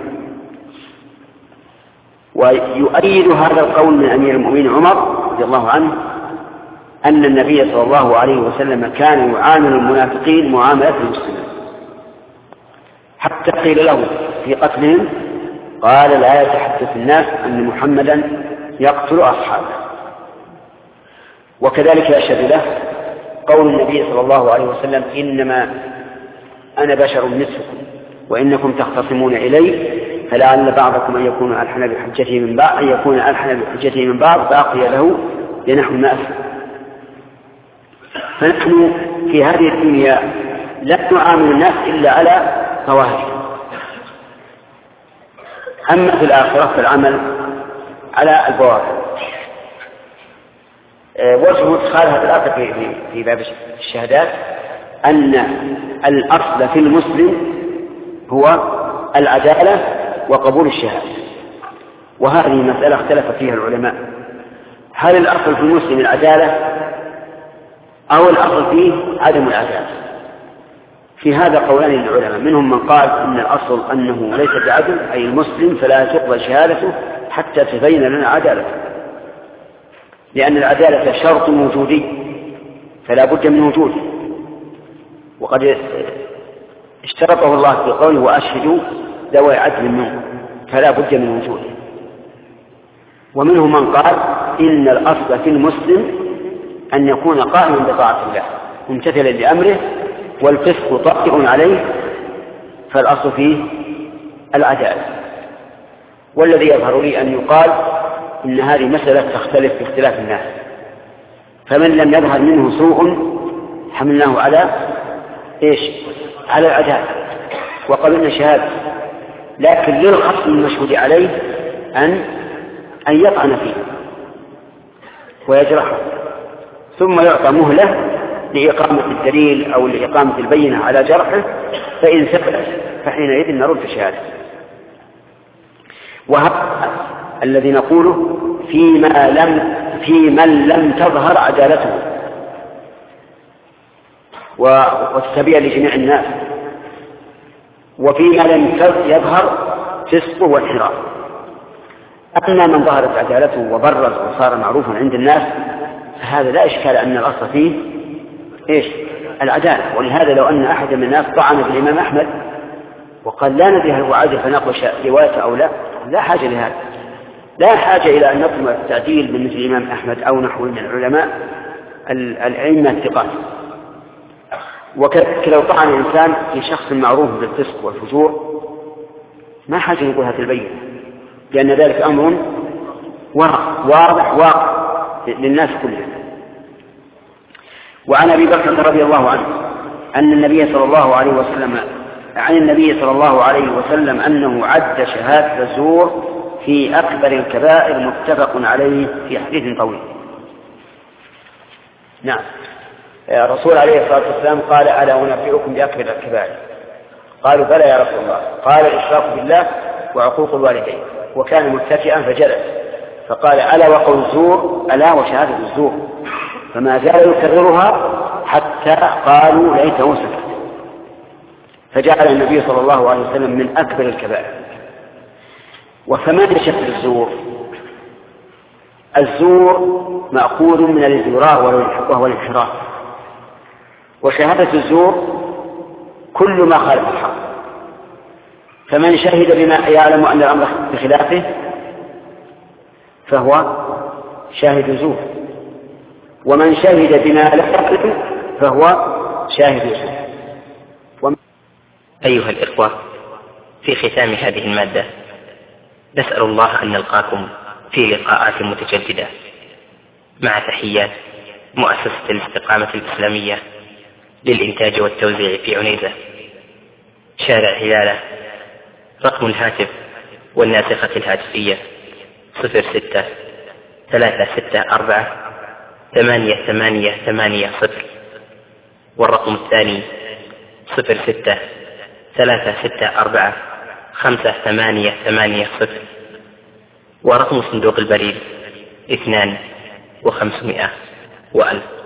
ويؤيد هذا القول من أمير المؤمنين عمر رضي الله عنه أن النبي صلى الله عليه وسلم كان يعامل المنافقين معاملة المسلمين، حتى قيل له في قتلهم قال: لا يتحدث الناس أن محمدا يقتل أصحابه. وكذلك يشهد له قول النبي صلى الله عليه وسلم: إنما أنا بشر مثلكم وإنكم تختصمون إلي فلعل بعضكم أن يكون ألحن بحجته من بعض أن يكون ألحن بحجته من بعض فأقضي له لنحو ما أفعل. فنحن في هذه الدنيا لا نعامل الناس إلا على ظواهرهم، أما في الآخرة فالعمل على البواطن. وجه إدخال هذا الآخر في, في باب الشهادات أن الأصل في المسلم هو العدالة وقبول الشهادة، وهذه مسألة اختلف فيها العلماء: هل الأصل في المسلم العدالة أو الأصل فيه عدم العدالة؟ في هذا قولان للعلماء، منهم من قال إن الأصل أنه ليس بعدل أي المسلم فلا تقبل شهادته حتى تبين لنا عدالته، لأن العدالة شرط وجودي فلا بد من وجوده، وقد اشترطه الله في قوله: وأشهدوا ذوي عدل منكم، فلا بد من وجوده. ومنهم من قال إن الأصل في المسلم أن يكون قائما بطاعة الله ممتثلا لأمره، والفسق طائع عليه، فالأصل فيه العدالة. والذي يظهر لي أن يقال إن هذه مسألة تختلف باختلاف الناس، فمن لم يظهر منه سوء حملناه على إيش؟ على العدالة وقبلنا شهادة، لكن للخصم المشهود عليه أن أن يطعن فيه ويجرحه، ثم يعطى مهلة لإقامة الدليل أو لإقامة البينة على جرحه، فإن ثبت فحينئذ نرد شهادة. وهذا الذي نقوله فيما لم في من لم تظهر عدالته وتتبع لجميع الناس، وفيما لم يظهر فسقه وانحراف. أما من ظهرت عدالته وبرز وصار معروفا عند الناس هذا لا إشكال أن الأصل فيه إيش؟ العدالة. ولهذا لو أن أحد من الناس طعن بالإمام أحمد وقال لا ندري هل هو عادل فنقش روايته أو لا، لا حاجة لهذا، لا حاجة إلى أن نطلب التعديل بالنسبة للإمام أحمد أو نحو من العلماء العلم الثقات. وكذلك لو طعن الإنسان في شخص معروف بالفسق والفجور ما حاجة نقول هذه البينة، لأن ذلك أمر واضح واقع للناس كلهم. وعن أبي بكر رضي الله عنه أن النبي صلى الله عليه وسلم عن النبي صلى الله عليه وسلم أنه عد شهادة الزور في أكبر الكبائر متفق عليه في حديث طويل. نعم، الرسول عليه الصلاة والسلام قال ألا أنبئكم بأكبر الكبائر؟ قالوا بلى يا رسول الله. قال الإشراك بالله وعقوق الوالدين، وكان متكئا فجلس فقال ألا وقول الزور، ألا وشهادة الزور، فما زال يكررها حتى قالوا ليته سكت، فجعل النبي صلى الله عليه وسلم من أكبر الكبائر. وثمانية شكل الزور. الزور مأخوذ من الازدراء وهو الانحراف، وشهادة الزور كل ما خالف الحق، فمن شهد بما يعلم أن الأمر بخلافه فهو شاهد زور، ومن شهد بما لا يعلم فهو شاهد زور. وم... أيها الإخوة، في ختام هذه المادة نسأل الله أن نلقاكم في لقاءات متجددة، مع تحيات مؤسسة الاستقامة الإسلامية للإنتاج والتوزيع في عنيزة، شارع هلالة. رقم الهاتف والناسخة الهاتفية صفر ستة ثلاثة ستة أربعة ثمانية ثمانية ثمانية صفر، والرقم الثاني صفر ستة ثلاثة ستة أربعة خمسة ثمانية ثمانية صفر، ورقم صندوق البريد اثنان وخمسمائة وألف.